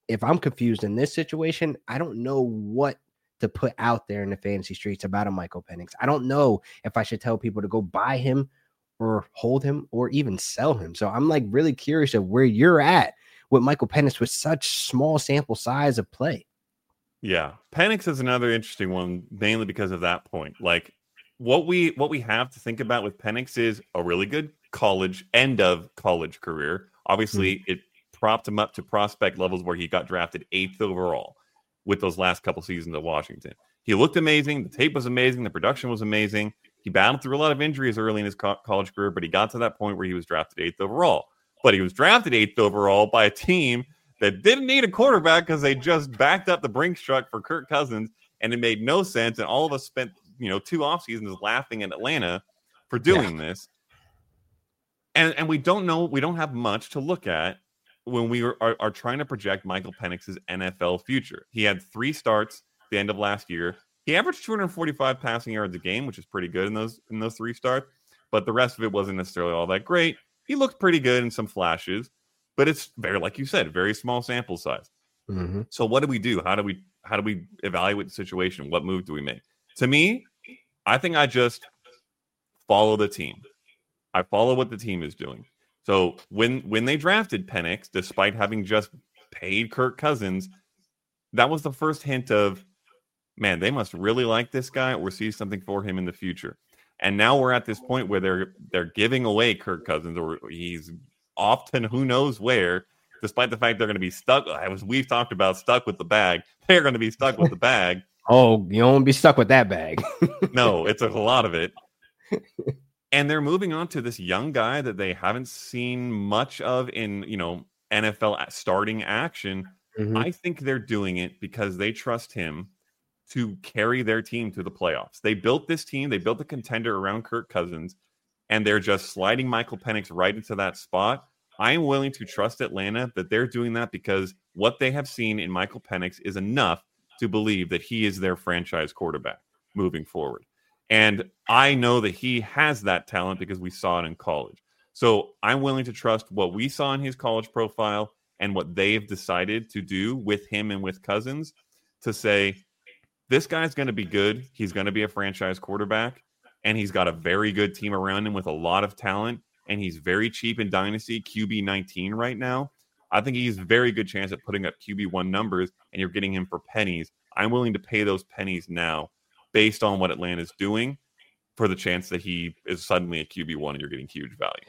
if I'm confused in this situation, I don't know what to put out there in the fantasy streets about a Michael Penix. I don't know if I should tell people to go buy him or hold him or even sell him. So I'm like really curious of where you're at with Michael Penix with such small sample size of play. Yeah. Penix is another interesting one, mainly because of that point. Like what we what we have to think about with Penix is a really good college, end of college career. Obviously, mm-hmm. it propped him up to prospect levels where he got drafted eighth overall with those last couple seasons at Washington. He looked amazing. The tape was amazing. The production was amazing. He battled through a lot of injuries early in his co- college career, but he got to that point where he was drafted eighth overall. But he was drafted eighth overall by a team that didn't need a quarterback because they just backed up the Brinks truck for Kirk Cousins, and it made no sense. And all of us spent, you know, two off seasons laughing at Atlanta for doing yeah. this. And and we don't know, we don't have much to look at when we are, are, are trying to project Michael Penix's N F L future. He had three starts at the end of last year. He averaged two hundred forty-five passing yards a game, which is pretty good in those in those three starts. But the rest of it wasn't necessarily all that great. He looked pretty good in some flashes, but it's very, like you said, very small sample size. Mm-hmm. So what do we do? How do we how do we evaluate the situation? What move do we make? To me, I think I just follow the team. I follow what the team is doing. So when when they drafted Penix, despite having just paid Kirk Cousins, that was the first hint of, man, they must really like this guy or see something for him in the future. And now we're at this point where they're they're giving away Kirk Cousins, or he's off to who knows where, despite the fact they're going to be stuck. As we've talked about, stuck with the bag. They're going to be stuck with the bag. Oh, you don't want to be stuck with that bag. No, it's a lot of it. And they're moving on to this young guy that they haven't seen much of in, you know, N F L starting action. Mm-hmm. I think they're doing it because they trust him to carry their team to the playoffs. They built this team. They built a contender around Kirk Cousins, and they're just sliding Michael Penix right into that spot. I am willing to trust Atlanta that they're doing that because what they have seen in Michael Penix is enough to believe that he is their franchise quarterback moving forward. And I know that he has that talent because we saw it in college. So I'm willing to trust what we saw in his college profile and what they've decided to do with him and with Cousins to say, this guy's going to be good. He's going to be a franchise quarterback, and he's got a very good team around him with a lot of talent, and he's very cheap in Dynasty, Q B nineteen right now. I think he's a very good chance at putting up Q B one numbers, and you're getting him for pennies. I'm willing to pay those pennies now based on what Atlanta's doing for the chance that he is suddenly a Q B one and you're getting huge value.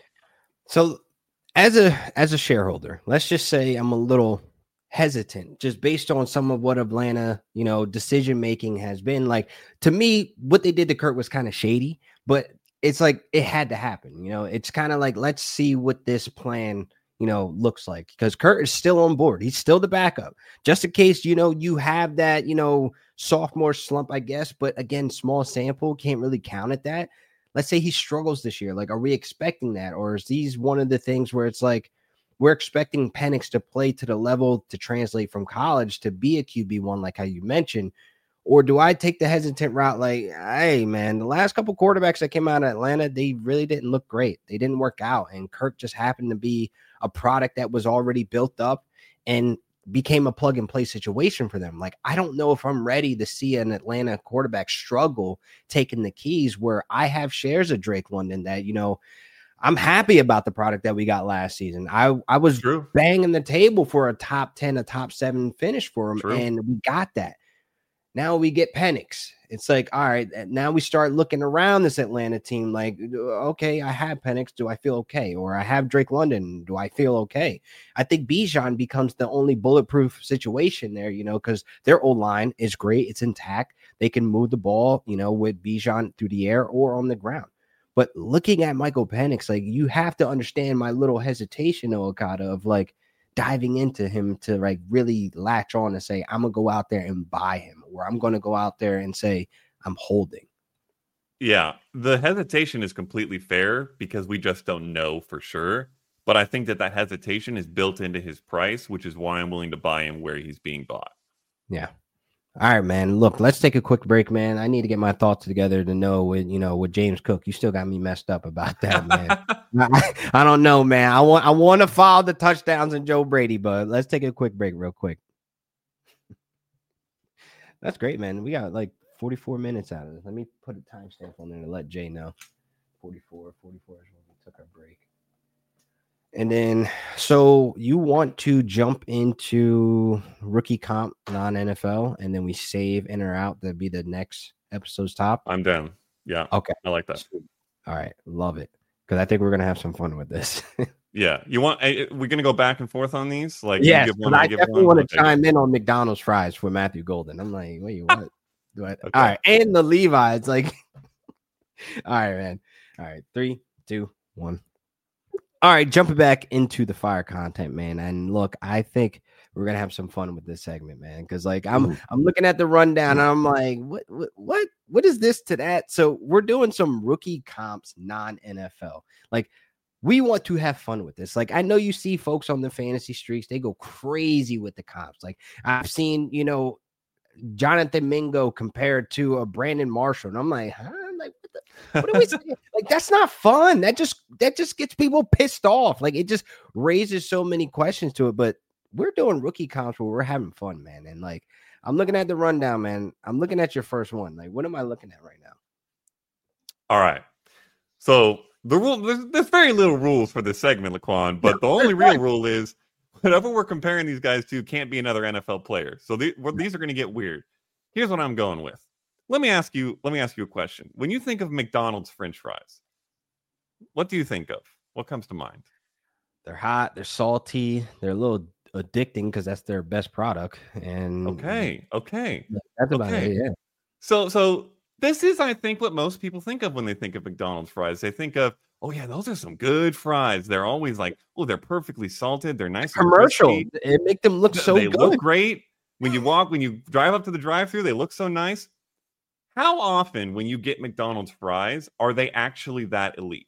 So as a as a shareholder, let's just say I'm a little hesitant just based on some of what Atlanta, you know, decision making has been. Like, to me, what they did to Kurt was kind of shady, but it's like it had to happen. You know, it's kind of like, let's see what this plan, you know, looks like, because Kurt is still on board. He's still the backup, just in case, you know, you have that, you know, sophomore slump, I guess. But again, small sample, can't really count at that. Let's say he struggles this year. Like, are we expecting that? Or is these one of the things where it's like, we're expecting Penix to play to the level to translate from college to be a Q B one, like how you mentioned? Or do I take the hesitant route? Like, hey, man, the last couple quarterbacks that came out of Atlanta, they really didn't look great. They didn't work out. And Kirk just happened to be a product that was already built up and became a plug and play situation for them. Like, I don't know if I'm ready to see an Atlanta quarterback struggle taking the keys, where I have shares of Drake London that, you know, I'm happy about the product that we got last season. I, I was True. banging the table for a top ten, a top seven finish for him, True. and we got that. Now we get Penix. It's like, all right, now we start looking around this Atlanta team like, okay, I have Penix. Do I feel okay? Or I have Drake London. Do I feel okay? I think Bijan becomes the only bulletproof situation there, you know, because their O-line is great. It's intact. They can move the ball, you know, with Bijan through the air or on the ground. But looking at Michael Penix, like, you have to understand my little hesitation, Okada, of like diving into him to like really latch on and say, I'm going to go out there and buy him, or I'm going to go out there and say, I'm holding. Yeah, the hesitation is completely fair because we just don't know for sure. But I think that that hesitation is built into his price, which is why I'm willing to buy him where he's being bought. Yeah. All right, man. Look, let's take a quick break, man. I need to get my thoughts together to know with, you know, with James Cook. You still got me messed up about that, man. I, I don't know, man. I want I want to follow the touchdowns in Joe Brady, but let's take a quick break real quick. That's great, man. We got like forty-four minutes out of this. Let me put a timestamp on there to let Jay know. forty-four, forty-four is when we took our break. And then, so you want to jump into rookie comp non N F L, and then we save in or out to be the next episode's top. I'm down. Yeah. Okay. I like that. All right. Love it. Because I think we're going to have some fun with this. Yeah. You want, we're going to go back and forth on these? Like, yes, you give one, I, I give definitely one. want to Okay. chime in on McDonald's fries for Matthew Golden. I'm like, wait, what? Do I, Okay. All right. And the Levi's. Like, all right, man. All right. Three, two, one. All right, jumping back into the fire content, man. And look, I think we're gonna have some fun with this segment, man. Because like I'm, Ooh. I'm looking at the rundown, and I'm like, what, what, what, what is this to that? So we're doing some rookie comps, non N F L. Like we want to have fun with this. Like I know you see folks on the fantasy streets, they go crazy with the comps. Like I've seen, you know, Jonathan Mingo compared to a Brandon Marshall, and I'm like, huh? Like, what, the, what are we saying? Like, that's not fun. That just that just gets people pissed off. Like, it just raises so many questions to it. But we're doing rookie comps where we're having fun, man. And like, I'm looking at the rundown, man. I'm looking at your first one. Like, what am I looking at right now? All right. So the rule there's, there's very little rules for this segment, Laquan, but the only real rule is whatever we're comparing these guys to can't be another N F L player. So the, well, these are going to get weird. Here's what I'm going with. Let me ask you, let me ask you a question. When you think of McDonald's French fries, what do you think of? What comes to mind? They're hot, they're salty, they're a little addicting because that's their best product. And okay, okay. That's about okay. it, yeah. So so this is, I think, what most people think of when they think of McDonald's fries. They think of, oh yeah, those are some good fries. They're always like, oh, they're perfectly salted, they're nice. Commercial. It make them look so they good. look great. When you walk, when you drive up to the drive-thru, they look so nice. How often, when you get McDonald's fries, are they actually that elite?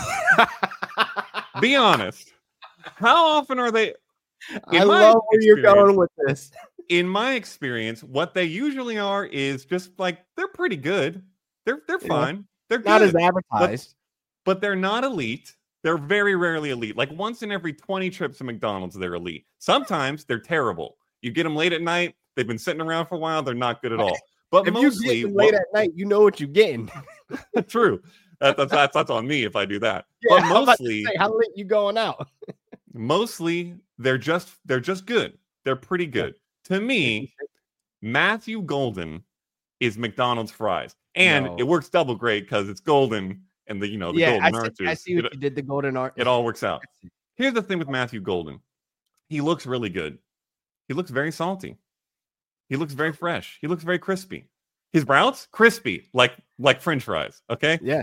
Be honest. How often are they? I love where you're going with this. In my experience, what they usually are is just like they're pretty good. They're they're fine. Yeah. They're not good, as advertised, but, but they're not elite. They're very rarely elite. Like once in every twenty trips to McDonald's, they're elite. Sometimes they're terrible. You get them late at night. They've been sitting around for a while. They're not good at all. But if mostly, you get them late at night, you know what you're getting. True. That, that's, that's that's on me if I do that. Yeah, but mostly, say, how late you going out? mostly, they're just they're just good. They're pretty good. Yeah. To me, Matthew Golden is McDonald's fries, and no. it works double great because it's golden and the you know the yeah, golden I arches. See, I see what it, you did. The golden arch. It all works out. Here's the thing with Matthew Golden. He looks really good. He looks very salty. He looks very fresh. He looks very crispy. His routes, crispy, like like French fries. Okay. Yeah.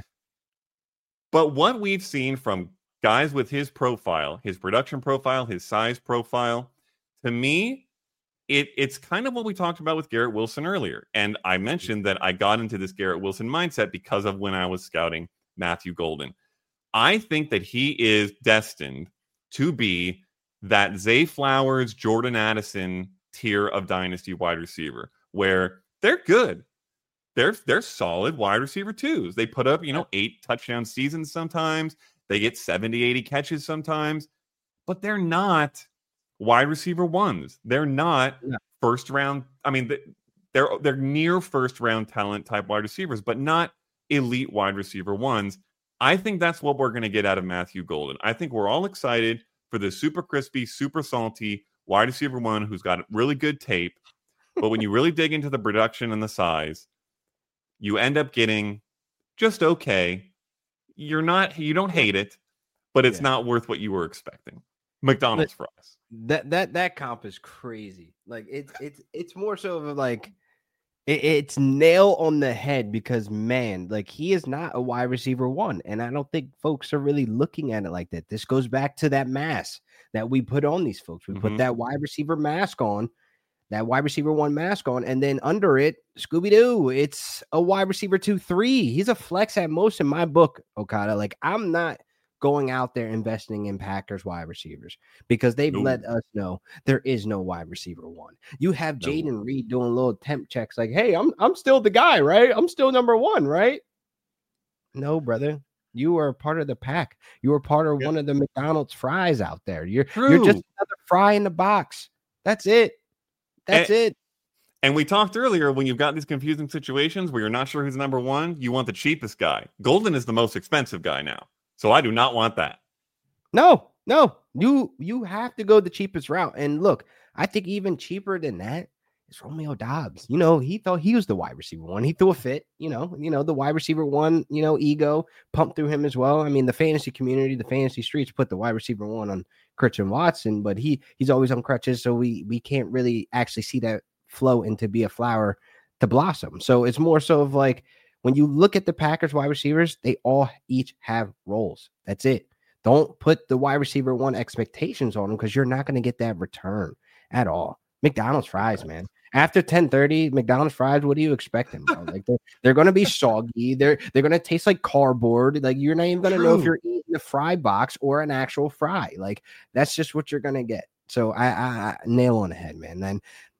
But what we've seen from guys with his profile, his production profile, his size profile, to me, it it's kind of what we talked about with Garrett Wilson earlier. And I mentioned that I got into this Garrett Wilson mindset because of when I was scouting Matthew Golden. I think that he is destined to be that Zay Flowers, Jordan Addison tier of dynasty wide receiver, where they're good. They're they're solid wide receiver twos. They put up, you know, eight touchdown seasons sometimes. They get seventy, eighty catches sometimes, but they're not wide receiver ones. They're not yeah. first round. I mean, they're they're near first round talent type wide receivers, but not elite wide receiver ones. I think that's what we're going to get out of Matthew Golden. I think we're all excited for the super crispy, super salty wide receiver one who's got really good tape. But when you really dig into the production and the size, you end up getting just okay. You're not, you don't hate it, but it's yeah. not worth what you were expecting. McDonald's but fries. That that that comp is crazy. Like it's it's it's more so of like it, it's nail on the head because man, like he is not a wide receiver one, and I don't think folks are really looking at it like that. This goes back to that mask that we put on these folks. We mm-hmm. put that wide receiver mask on. That wide receiver one mask on, and then under it, Scooby-Doo, it's a wide receiver two, three. He's a flex at most in my book, Okada. Like, I'm not going out there investing in Packers wide receivers because they've nope. let us know there is no wide receiver one. You have Jaden nope. Reed doing little temp checks like, hey, I'm I'm still the guy, right? I'm still number one, right? No, brother. You are part of the pack. You are part of yeah. one of the McDonald's fries out there. You're, you're just another fry in the box. That's it. That's and, it. And we talked earlier, when you've got these confusing situations where you're not sure who's number one, you want the cheapest guy. Golden is the most expensive guy now. So I do not want that. No, no, you you have to go the cheapest route. And look, I think even cheaper than that is Romeo Dobbs. You know, he thought he was the wide receiver one. He threw a fit, you know, you know, the wide receiver one, you know, ego pumped through him as well. I mean, the fantasy community, the fantasy streets put the wide receiver one on Christian Watson, but he he's always on crutches, so we we can't really actually see that flow into be a flower to blossom. So it's more so of like when you look at the Packers wide receivers, they all each have roles. That's it. Don't put the wide receiver one expectations on them because you're not going to get that return at all. McDonald's fries, man. After ten thirty, McDonald's fries, what do you expect them, bro? Like they're, they're going to be soggy. They're they're going to taste like cardboard. Like you're not even going to know if you're eating a fry box or an actual fry. Like that's just what you're going to get. So I, I, I nail on the head, man. Then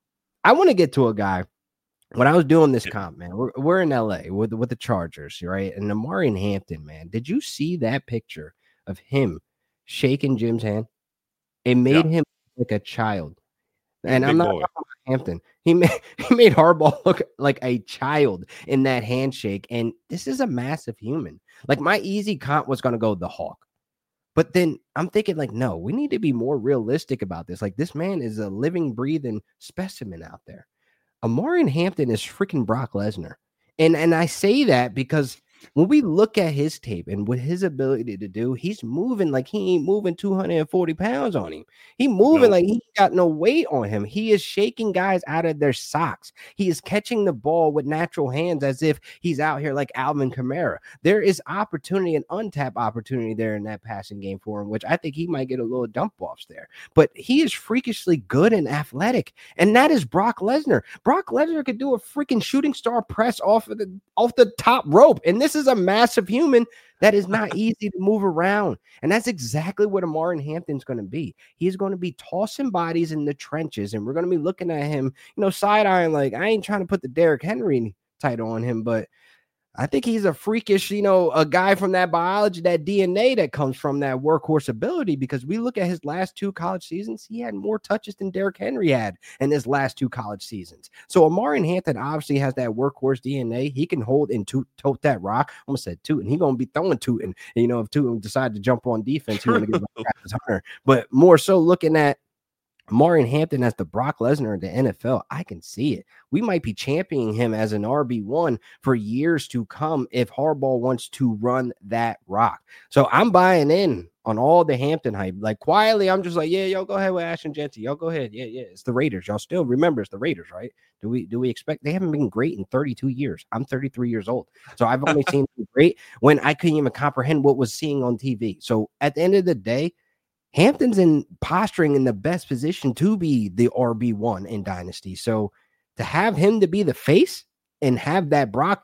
I want to get to a guy. When I was doing this comp, man, we're, we're in L A with with the Chargers, right? And Amari Hampton, man, did you see that picture of him shaking Jim's hand? It made yeah. him like a child. And I'm not talking about Hampton. He made he made Harbaugh look like a child in that handshake. And this is a massive human. Like my easy comp was gonna go the Hawk. But then I'm thinking, like, no, we need to be more realistic about this. Like, this man is a living, breathing specimen out there. Amari Hampton is freaking Brock Lesnar. And and I say that because when we look at his tape and what his ability to do, he's moving like he ain't moving two hundred forty pounds on him. He moving no. like he got no weight on him. He is shaking guys out of their socks. He is catching the ball with natural hands as if he's out here like Alvin Kamara. There is opportunity and untapped opportunity there in that passing game for him, which I think he might get a little dump offs there. But he is freakishly good and athletic, and that is Brock Lesnar. Brock Lesnar could do a freaking shooting star press off of the off the top rope, and this is a massive human that is not easy to move around. And that's exactly what Amari Hampton's going to be. He's going to be tossing bodies in the trenches, and we're going to be looking at him, you know, side-eyeing like, I ain't trying to put the Derrick Henry title on him, but I think he's a freakish, you know, a guy from that biology, that D N A that comes from that workhorse ability, because we look at his last two college seasons, he had more touches than Derrick Henry had in his last two college seasons. So Amari Hampton obviously has that workhorse D N A. He can hold and toot, tote that rock. I almost said toot, and he's going to be throwing toot. And, you know, if Tootin decide to jump on defense, he's going to get Travis Hunter. But more so looking at Amari Hampton as the Brock Lesnar in the N F L, I can see it. We might be championing him as an R B one for years to come if Harbaugh wants to run that rock. So I'm buying in on all the Hampton hype. Like quietly, I'm just like, yeah, y'all go ahead with Ashton Jeanty. Y'all go ahead. Yeah, yeah. It's the Raiders. Y'all still remember it's the Raiders, right? Do we do we expect they haven't been great in thirty-two years? I'm thirty-three years old. So I've only seen them great when I couldn't even comprehend what was seeing on T V. So at the end of the day, Hampton's in posturing in the best position to be the R B one in Dynasty. So to have him to be the face and have that Brock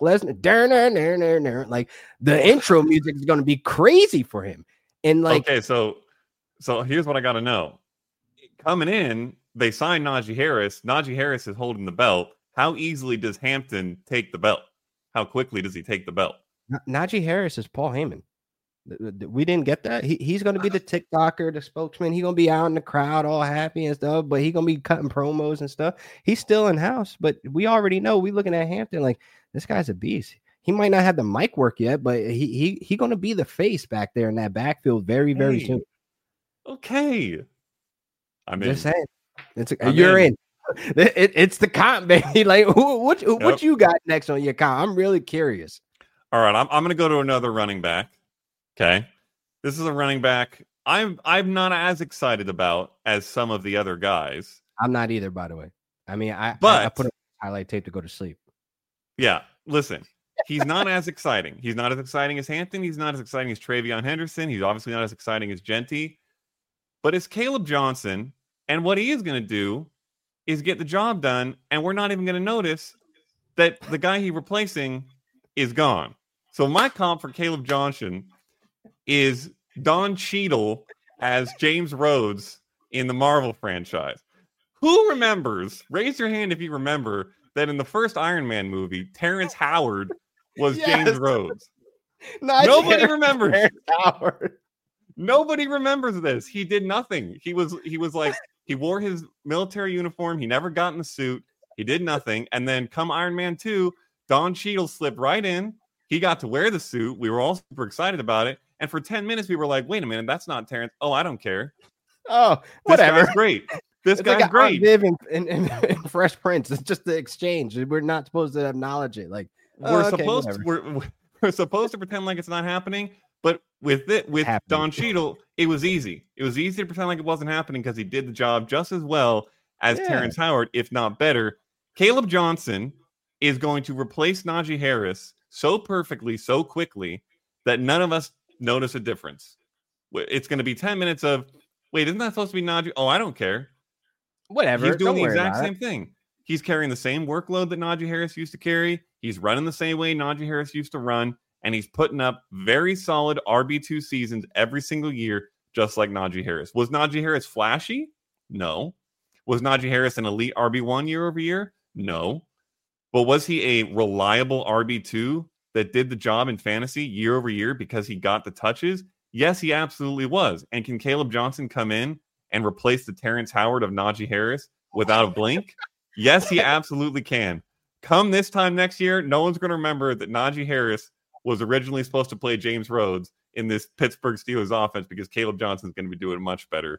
Lesnar, like the intro music is going to be crazy for him. And like, okay, so so here's what I got to know. Coming in, they signed Najee Harris. Najee Harris is holding the belt. How easily does Hampton take the belt? How quickly does he take the belt? Najee Harris is Paul Heyman. We didn't get that. He, he's going to be the TikToker, the spokesman. He's going to be out in the crowd all happy and stuff, but he's going to be cutting promos and stuff. He's still in house, but we already know, we looking at Hampton like, this guy's a beast. He might not have the mic work yet, but he he he going to be the face back there in that backfield very, very hey, soon. Okay. I'm in. Just saying. It's a, you're in. in. It, it, it's the comp, baby. Like, who, what, who, yep. what you got next on your comp? I'm really curious. All right. I'm, I'm going to go to another running back. Okay, this is a running back I'm I'm not as excited about as some of the other guys. I'm not either, by the way. I mean, I but I, I put a highlight tape to go to sleep. Yeah, listen, he's not as exciting. He's not as exciting as Hampton. He's not as exciting as Travion Henderson. He's obviously not as exciting as Jeanty. But it's Caleb Johnson, and what he is going to do is get the job done, and we're not even going to notice that the guy he's replacing is gone. So my comp for Caleb Johnson is Don Cheadle as James Rhodes in the Marvel franchise. Who remembers? Raise your hand if you remember that in the first Iron Man movie, Terrence Howard was yes. James Rhodes. Not Nobody Terrence remembers. Terrence Howard. Nobody remembers this. He did nothing. He was he was like he wore his military uniform. He never got in the suit. He did nothing. And then come Iron Man two, Don Cheadle slipped right in. He got to wear the suit. We were all super excited about it. And for ten minutes, we were like, wait a minute, that's not Terrence. Oh, I don't care. Oh, This whatever. guy's great. This It's guy's like great. Viv and, and, and, and Fresh Prince. It's just the exchange. We're not supposed to acknowledge it. Like oh, we're okay, supposed to, whatever. we're we're supposed to pretend like it's not happening. But with it, with Happening. Don Cheadle, it was easy. It was easy to pretend like it wasn't happening because he did the job just as well as Yeah. Terrence Howard, if not better. Caleb Johnson is going to replace Najee Harris so perfectly, so quickly that none of us notice a difference. It's going to be ten minutes of, wait, isn't that supposed to be Najee? Oh, I don't care. Whatever. He's doing Don't the worry exact about same it. thing. He's carrying the same workload that Najee Harris used to carry. He's running the same way Najee Harris used to run. And he's putting up very solid R B two seasons every single year, just like Najee Harris. Was Najee Harris flashy? No. Was Najee Harris an elite R B one year over year? No. But was he a reliable R B two that did the job in fantasy year over year because he got the touches? Yes, he absolutely was. And can Caleb Johnson come in and replace the Terrence Howard of Najee Harris without a blink? Yes, he absolutely can. Come this time next year, no one's going to remember that Najee Harris was originally supposed to play James Rhodes in this Pittsburgh Steelers offense because Caleb Johnson's going to be doing much better.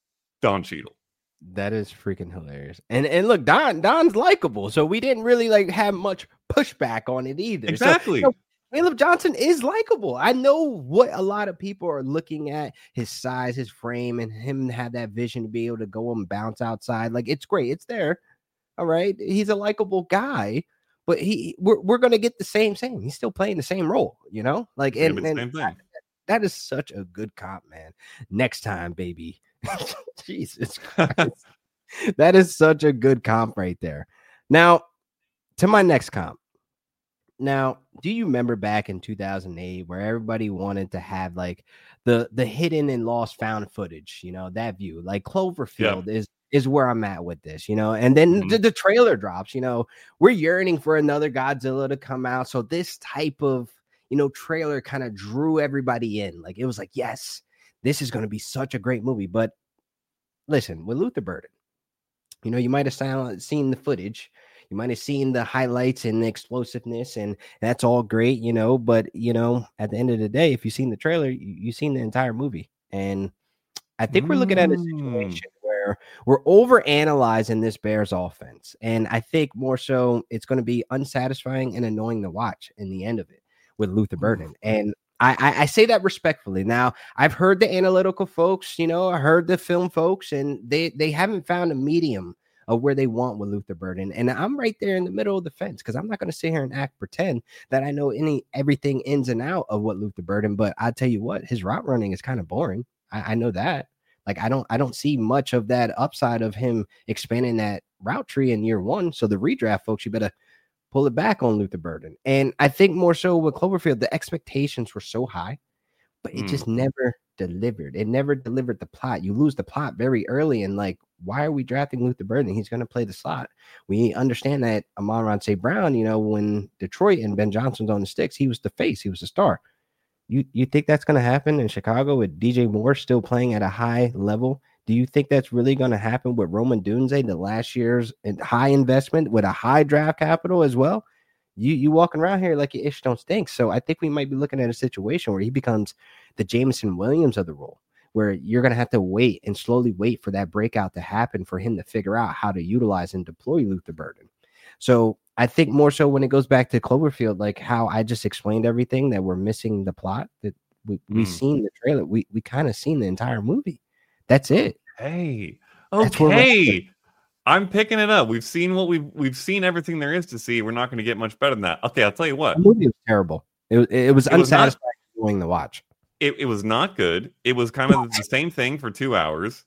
Don Cheadle. That is freaking hilarious. And and look, Don Don's likable, so we didn't really like have much pushback on it either. Exactly. So, you know, Caleb Johnson is likable. I know what a lot of people are looking at, his size, his frame, and him have that vision to be able to go and bounce outside. Like it's great. It's there. All right. He's a likable guy. But he, we're, we're going to get the same, same. He's still playing the same role, you know, like, and, Yeah, and same thing. that, that is such a good comp, man. Next time, baby. Jesus Christ. That is such a good comp right there. Now, to my next comp. Now, do you remember back in two thousand eight where everybody wanted to have like the, the hidden and lost found footage, you know, that view, like Cloverfield yeah. is, is where I'm at with this, you know, and then mm-hmm. the, the trailer drops, you know, we're yearning for another Godzilla to come out. So this type of, you know, trailer kind of drew everybody in. Like, it was like, yes, this is going to be such a great movie. But listen, with Luther Burden, you know, you might have sound, seen the footage. You might have seen the highlights and the explosiveness, and that's all great, you know, but, you know, at the end of the day, if you've seen the trailer, you, you've seen the entire movie. And I think we're looking at a situation where we're over analyzing this Bears offense. And I think more so it's going to be unsatisfying and annoying to watch in the end of it with Luther Burden. And I, I, I say that respectfully. Now, I've heard the analytical folks, you know, I heard the film folks, and they, they haven't found a medium of where they want with Luther Burden. And I'm right there in the middle of the fence because I'm not going to sit here and act pretend that I know any everything ins and out of what Luther Burden. But I tell you what, his route running is kind of boring. I, I know that. Like, I don't I don't see much of that upside of him expanding that route tree in year one. So the redraft folks, you better pull it back on Luther Burden. And I think more so with Cloverfield, the expectations were so high, but it mm. just never delivered. It never delivered the plot. You lose the plot very early, and like, why are we drafting Luther Burden? He's going to play the slot. We understand that Amon-Ra Saint Brown, you know, when Detroit and Ben Johnson's on the sticks, he was the face. He was the star. You you think that's going to happen in Chicago with D J Moore still playing at a high level? Do you think that's really going to happen with Roman Dunze, the last year's high investment with a high draft capital as well? You you walking around here like your ish don't stink. So I think we might be looking at a situation where he becomes the Jameson Williams of the role, where you're going to have to wait and slowly wait for that breakout to happen for him to figure out how to utilize and deploy Luther Burden. So I think more so when it goes back to Cloverfield, like how I just explained everything, that we're missing the plot, that we, we've mm. seen the trailer. We we kind of seen the entire movie. That's it. Hey, okay. I'm picking it up. We've seen what we've we've seen everything there is to see. We're not going to get much better than that. Okay, I'll tell you what. The movie was terrible. It, it was it unsatisfying was not, to watch. It, it was not good. It was kind of the same thing for two hours.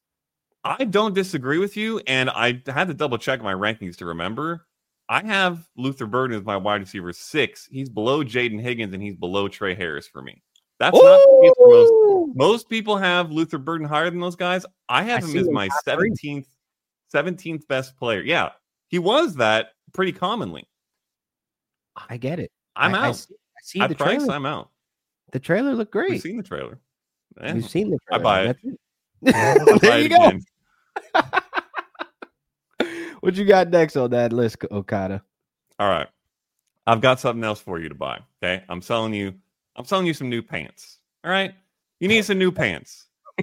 I don't disagree with you, and I had to double check my rankings to remember. I have Luther Burden as my wide receiver six. He's below Jaden Higgins, and he's below Trey Harris for me. That's Ooh! Not the case for most. Most people have Luther Burden higher than those guys. I have I him as my seventeenth, seventeenth best player. Yeah, he was that pretty commonly. I get it. I'm I, out. I see, I see At the price, trailer. I'm out. The trailer looked great. We've seen the trailer. Yeah. You've seen the trailer. I buy it. it. There buy you it go. What you got next on that list, Okada? All right. I've got something else for you to buy. Okay. I'm selling you, I'm selling you some new pants. All right. You need some new pants.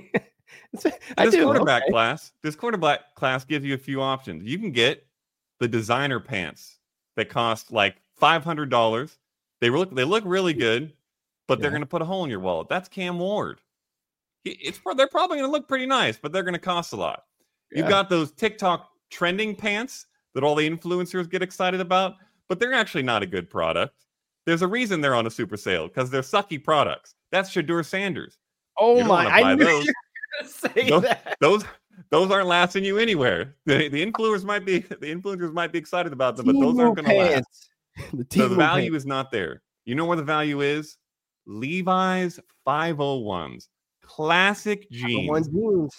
I this do. quarterback Okay. class, this quarterback class gives you a few options. You can get the designer pants that cost like five hundred dollars. They look, they look really good, but they're Yeah. going to put a hole in your wallet. That's Cam Ward. He, it's they're probably going to look pretty nice, but they're going to cost a lot. Yeah. You've got those TikTok trending pants that all the influencers get excited about, but they're actually not a good product. There's a reason they're on a super sale because they're sucky products. That's Shadur Sanders. Oh you don't my! want to buy I knew those. you were gonna say those, that. those those aren't lasting you anywhere. The, the influencers might be the influencers might be excited about them, but those aren't going to last. The, the value pants. is not there. You know where the value is? Levi's five oh ones, classic jeans. jeans.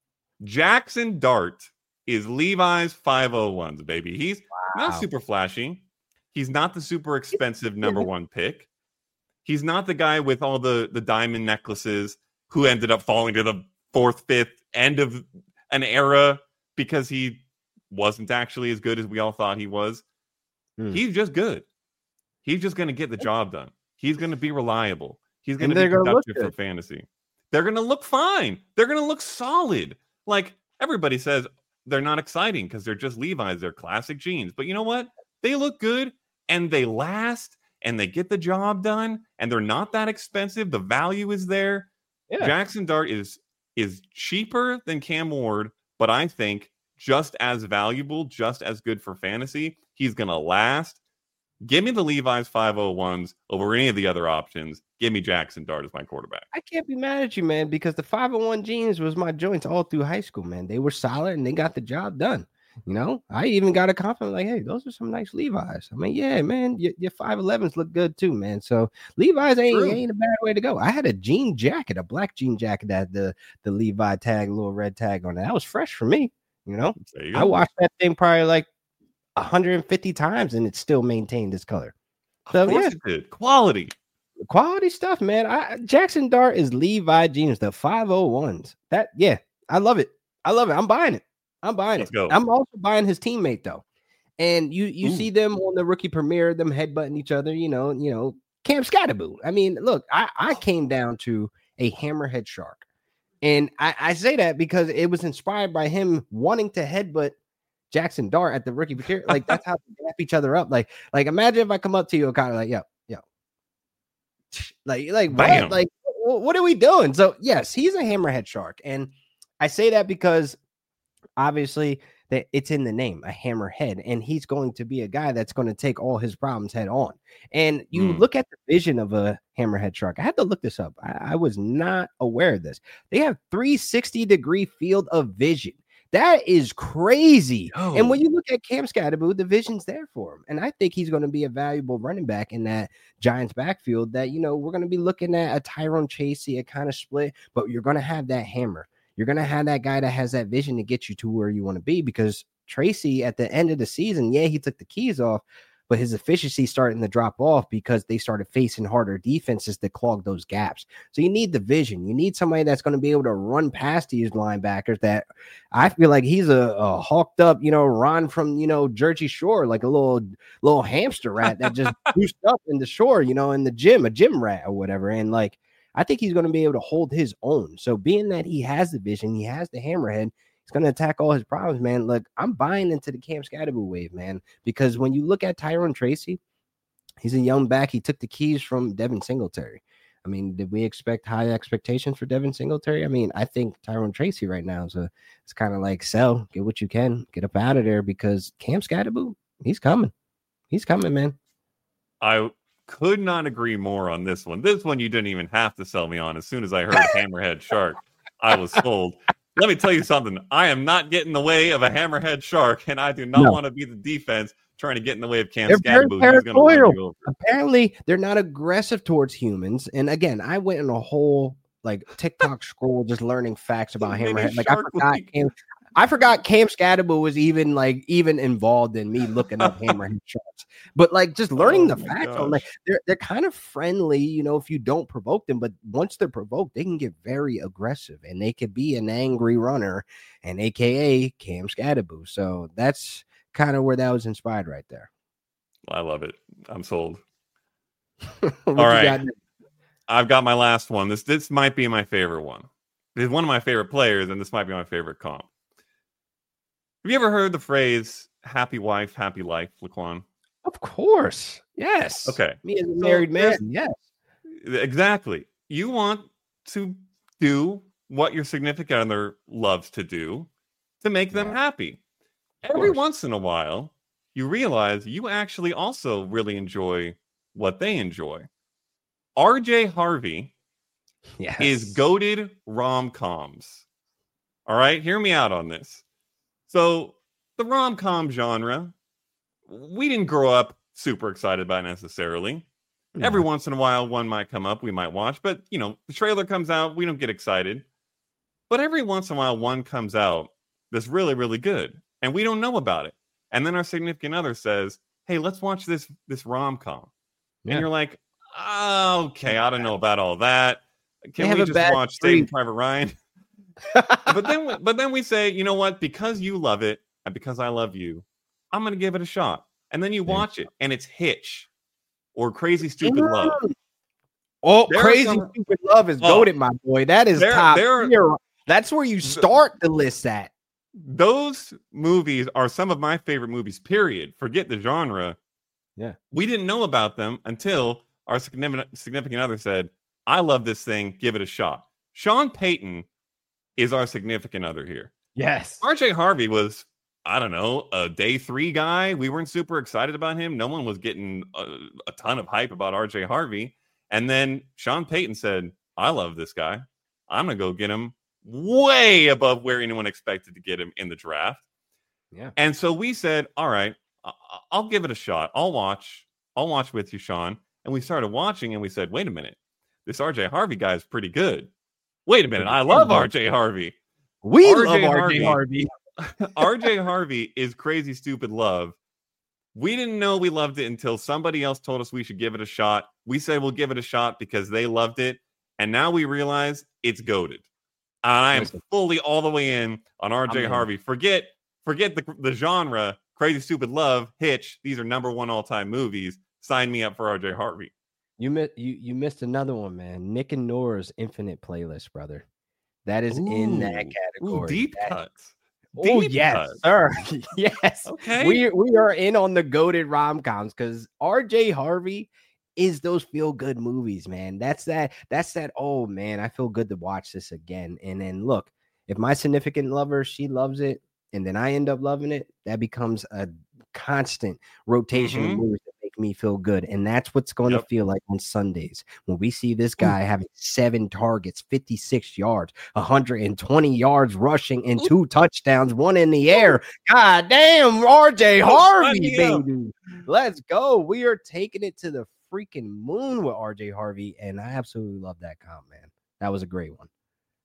Jackson Dart is Levi's five oh ones, baby. He's wow. not super flashy. He's not the super expensive number one pick. He's not the guy with all the, the diamond necklaces who ended up falling to the fourth, fifth end of an era because he wasn't actually as good as we all thought he was. Hmm. He's just good. He's just going to get the job done. He's going to be reliable. He's going to be productive for fantasy. They're going to look fine. They're going to look solid. Like everybody says, they're not exciting because they're just Levi's. They're classic jeans. But you know what? They look good and they last and they get the job done and they're not that expensive. The value is there. Yeah. Jackson Dart is is cheaper than Cam Ward, but I think just as valuable, just as good for fantasy. He's going to last. Give me the Levi's five oh ones over any of the other options. Give me Jackson Dart as my quarterback. I can't be mad at you, man, because the five oh one jeans was my joints all through high school, man. They were solid and they got the job done. You know, I even got a compliment like, hey, those are some nice Levi's. I mean, yeah, man, your, your five elevens look good too, man. So Levi's ain't, ain't a bad way to go. I had a jean jacket, a black jean jacket that had the, the Levi tag, little red tag on it. That was fresh for me. You know, you I watched that thing probably like one hundred fifty times and it still maintained its color. So, of course yeah, it did. Quality. Quality stuff, man. I, Jackson Dart is Levi jeans, the five oh ones. That, yeah, I love it. I love it. I'm buying it. I'm buying Let's it. Go. I'm also buying his teammate though, and you you Ooh. see them on the rookie premiere, them headbutting each other. You know, you know, Cam Scatterboo. I mean, look, I I came down to a hammerhead shark, and I, I say that because it was inspired by him wanting to headbutt Jackson Dart at the rookie premiere. Like that's how they wrap each other up. Like like imagine if I come up to you, kind of like yo yo, like like Bam. what? Like what are we doing? So yes, he's a hammerhead shark, and I say that because obviously that it's in the name, a hammerhead, and he's going to be a guy that's going to take all his problems head on. And you mm. look at the vision of a hammerhead shark. I had to look this up. I, I was not aware of this. They have three sixty degree field of vision. That is crazy. Oh. And when you look at Cam Scatterboo, the vision's there for him. And I think he's going to be a valuable running back in that Giants backfield that, you know, we're going to be looking at a Tyrone Chasey, a kind of split, but you're going to have that hammer. You're going to have that guy that has that vision to get you to where you want to be, because Tracy at the end of the season, yeah, he took the keys off, but his efficiency starting to drop off because they started facing harder defenses that clog those gaps. So you need the vision. You need somebody that's going to be able to run past these linebackers that I feel like he's a, a hawked up, you know, Ron from, you know, Jersey Shore, like a little, little hamster rat that just boosted up in the shore, you know, in the gym, a gym rat or whatever. And like, I think he's going to be able to hold his own. So being that he has the vision, he has the hammerhead, he's going to attack all his problems, man. Look, I'm buying into the Cam Scatterboo wave, man, because when you look at Tyrone Tracy, he's a young back. He took the keys from Devin Singletary. I mean, did we expect high expectations for Devin Singletary? I mean, I think Tyrone Tracy right now is a, it's kind of like sell, get what you can, get up out of there, because Cam Scatterboo, he's coming. He's coming, man. I could not agree more on this one. This one you didn't even have to sell me on. As soon as I heard hammerhead shark, I was sold. Let me tell you something. I am not getting in the way of a hammerhead shark, and I do not no. want to be the defense trying to get in the way of Cam Scatterboo. Apparently, they're not aggressive towards humans. And again, I went in a whole like TikTok scroll just learning facts about hammerhead. Like I forgot Cam, I forgot Cam Scatterbo was even like even involved in me looking up Hammerhead Sharks. But like just learning Oh the my facts gosh. on like they're they're kind of friendly, you know, if you don't provoke them. But once they're provoked, they can get very aggressive and they could be an angry runner, and A K A Cam Scatterbo. So that's kind of where that was inspired right there. I love it. I'm sold. What All you right. got? I've got my last one. This this might be my favorite one. He's one of my favorite players, and this might be my favorite comp. Have you ever heard the phrase "happy wife, happy life," Laquan? Of course. Yes. Okay. Me as a So married man. there's- Yes. Exactly. You want to do what your significant other loves to do to make them Yeah. happy. Of Every course. once in a while, you realize you actually also really enjoy what they enjoy. R J Harvey Yes. is goated rom-coms. All right, hear me out on this. So the rom-com genre, we didn't grow up super excited about necessarily. No. Every once in a while, one might come up, we might watch, but you know, the trailer comes out, we don't get excited. But every once in a while, one comes out that's really, really good, and we don't know about it. And then our significant other says, "Hey, let's watch this this rom-com," Yeah. and you're like, oh, "Okay, I don't know about all that. Can have we a just bad watch Saving streak." Private Ryan?" but then, we, but then we say, you know what? Because you love it, and because I love you, I'm going to give it a shot. And then you Yeah. watch it, and it's Hitch or Crazy Stupid Love. Oh, There are Crazy some- Stupid Love is Oh. goated, my boy. That is There- top there- tier. That's where you start the list at. Those movies are some of my favorite movies, period. Forget the genre. Yeah. We didn't know about them until our significant, significant other said, "I love this thing. Give it a shot." Sean Payton is our significant other here. Yes. R J Harvey was, I don't know, a day three guy. We weren't super excited about him. No one was getting a, a ton of hype about R J Harvey. And then Sean Payton said, "I love this guy. I'm going to go get him way above where anyone expected to get him in the draft." Yeah. And so we said, all right, I- I'll give it a shot. I'll watch. I'll watch with you, Sean. And we started watching and we said, wait a minute. This R J Harvey guy is pretty good. Wait a minute. I love R J Harvey. We R J love R J Harvey. Harvey. R J Harvey is Crazy Stupid Love. We didn't know we loved it until somebody else told us we should give it a shot. We said we'll give it a shot because they loved it. And now we realize it's goated. And I am Listen. fully all the way in on R J I'm in. Harvey. Forget, forget the, the genre. Crazy Stupid Love, Hitch. These are number one all-time movies. Sign me up for R J Harvey. You missed you you missed another one, man. Nick and Nora's Infinite Playlist, brother. That is in that Ooh, category. Ooh, deep That- cuts. Oh Deep yes, cuts. sir. Yes. Okay. We we are in on the goated rom-coms because R J Harvey is those feel-good movies, man. That's that, that's that, oh man, I feel good to watch this again. And then look, if my significant lover, she loves it, and then I end up loving it, that becomes a constant rotation Mhm. of movies that make me feel good. And that's what's going Yep. to feel like on Sundays when we see this guy having seven targets, fifty-six yards, one hundred twenty yards rushing, and two touchdowns, one in the air. God damn, R J Harvey, sign me up. baby. Let's go. We are taking it to the freaking moon with R J Harvey, and I absolutely love that comp, man. That was a great one.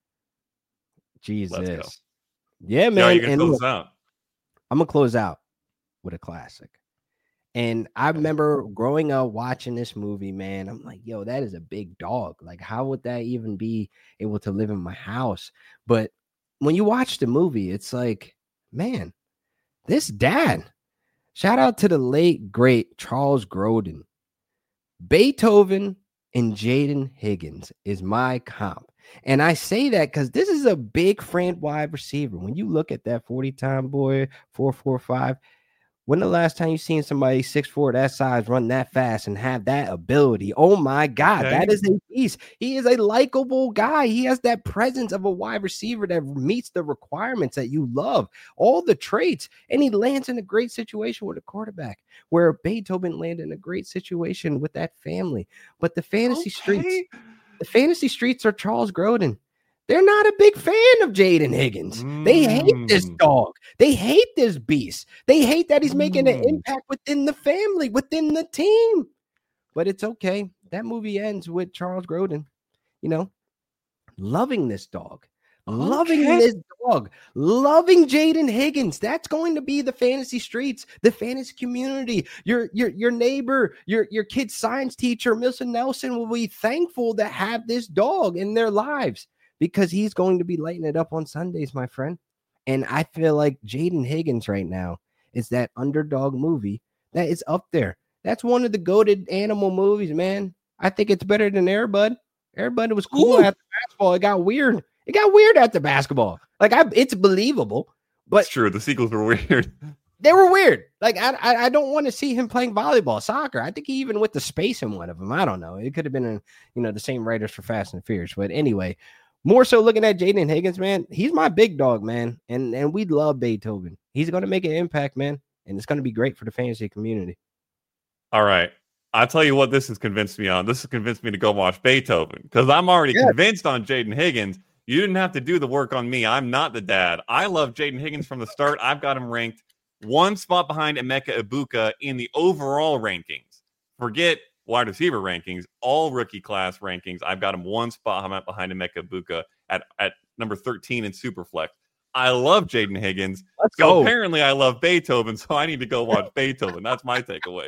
Jesus. Yeah, So man. how you gonna And close look, out? I'm gonna close out with a classic. And I remember growing up watching this movie, man. I'm like, yo, that is a big dog. Like, how would that even be able to live in my house? But when you watch the movie, it's like, man, this dad. Shout out to the late great Charles Grodin. Beethoven and Jaden Higgins is my comp. And I say that because this is a big friend wide receiver. When you look at that forty time boy, four four five, when the last time you seen somebody six four that size run that fast and have that ability? Oh my God, Okay. that is a beast. He is a likable guy. He has that presence of a wide receiver that meets the requirements that you love, all the traits, and he lands in a great situation with a quarterback where Beethoven landed in a great situation with that family. But the fantasy streets, Okay. the fantasy streets are Charles Grodin. They're not a big fan of Jaden Higgins. They hate this Mm. dog. They hate this beast. They hate that he's making an Mm. impact within the family, within the team. But it's okay. That movie ends with Charles Grodin, you know, loving this dog, Loving Okay. this dog, loving Jaden Higgins. That's going to be the fantasy streets, the fantasy community. Your your your neighbor, your your kid's science teacher, Milson Nelson, will be thankful to have this dog in their lives because he's going to be lighting it up on Sundays, my friend. And I feel like Jaden Higgins right now is that underdog movie that is up there. That's one of the goated animal movies, man. I think it's better than Air Bud. Air Bud was cool Ooh. after basketball. It got weird. It got weird after basketball. Like I, it's believable, but It's true. The sequels were weird. they were weird. Like I, I, I don't want to see him playing volleyball, soccer. I think he even went to space in one of them. I don't know. It could have been, a, you know, the same writers for Fast and Furious. But anyway, more so looking at Jaden Higgins, man. He's my big dog, man, and and we love Beethoven. He's going to make an impact, man, and it's going to be great for the fantasy community. All right. I'll tell you what this has convinced me on. This has convinced me to go watch Beethoven because I'm already yeah. convinced on Jaden Higgins. You didn't have to do the work on me. I'm not the dad. I love Jaden Higgins from the start. I've got him ranked one spot behind Emeka Ibuka in the overall rankings. Forget wide receiver rankings, all rookie class rankings. I've got him one spot behind Emeka Ibuka at, at number thirteen in Superflex. I love Jaden Higgins. Let's so go. Apparently I love Beethoven, so I need to go watch Beethoven. That's my takeaway.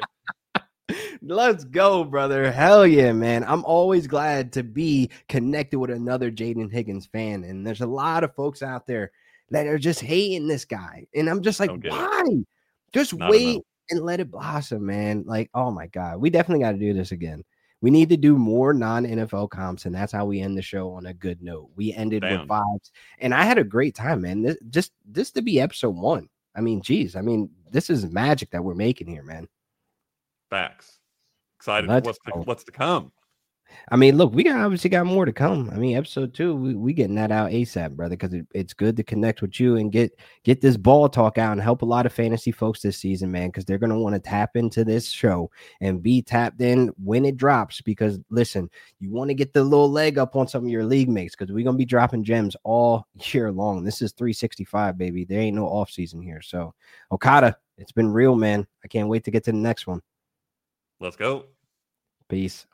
Let's go, brother. Hell yeah, man. I'm always glad to be connected with another Jaden Higgins fan. And there's a lot of folks out there that are just hating this guy. And I'm just like, why? It. Just Not wait and let it blossom, man. Like, oh my God. We definitely got to do this again. We need to do more non-N F L comps, and that's how we end the show on a good note. We ended Damn. with vibes. And I had a great time, man. This just this to be episode one. I mean, geez. I mean, this is magic that we're making here, man. Facts. Excited Let's for what's to, what's to come. I mean, look, we got obviously got more to come. I mean, episode two, we, we getting that out ASAP, brother, because it, it's good to connect with you and get get this ball talk out and help a lot of fantasy folks this season, man, because they're going to want to tap into this show and be tapped in when it drops. Because, listen, you want to get the little leg up on some of your league mates because we're going to be dropping gems all year long. This is three sixty-five, baby. There ain't no off season here. So, Okada, it's been real, man. I can't wait to get to the next one. Let's go. Peace.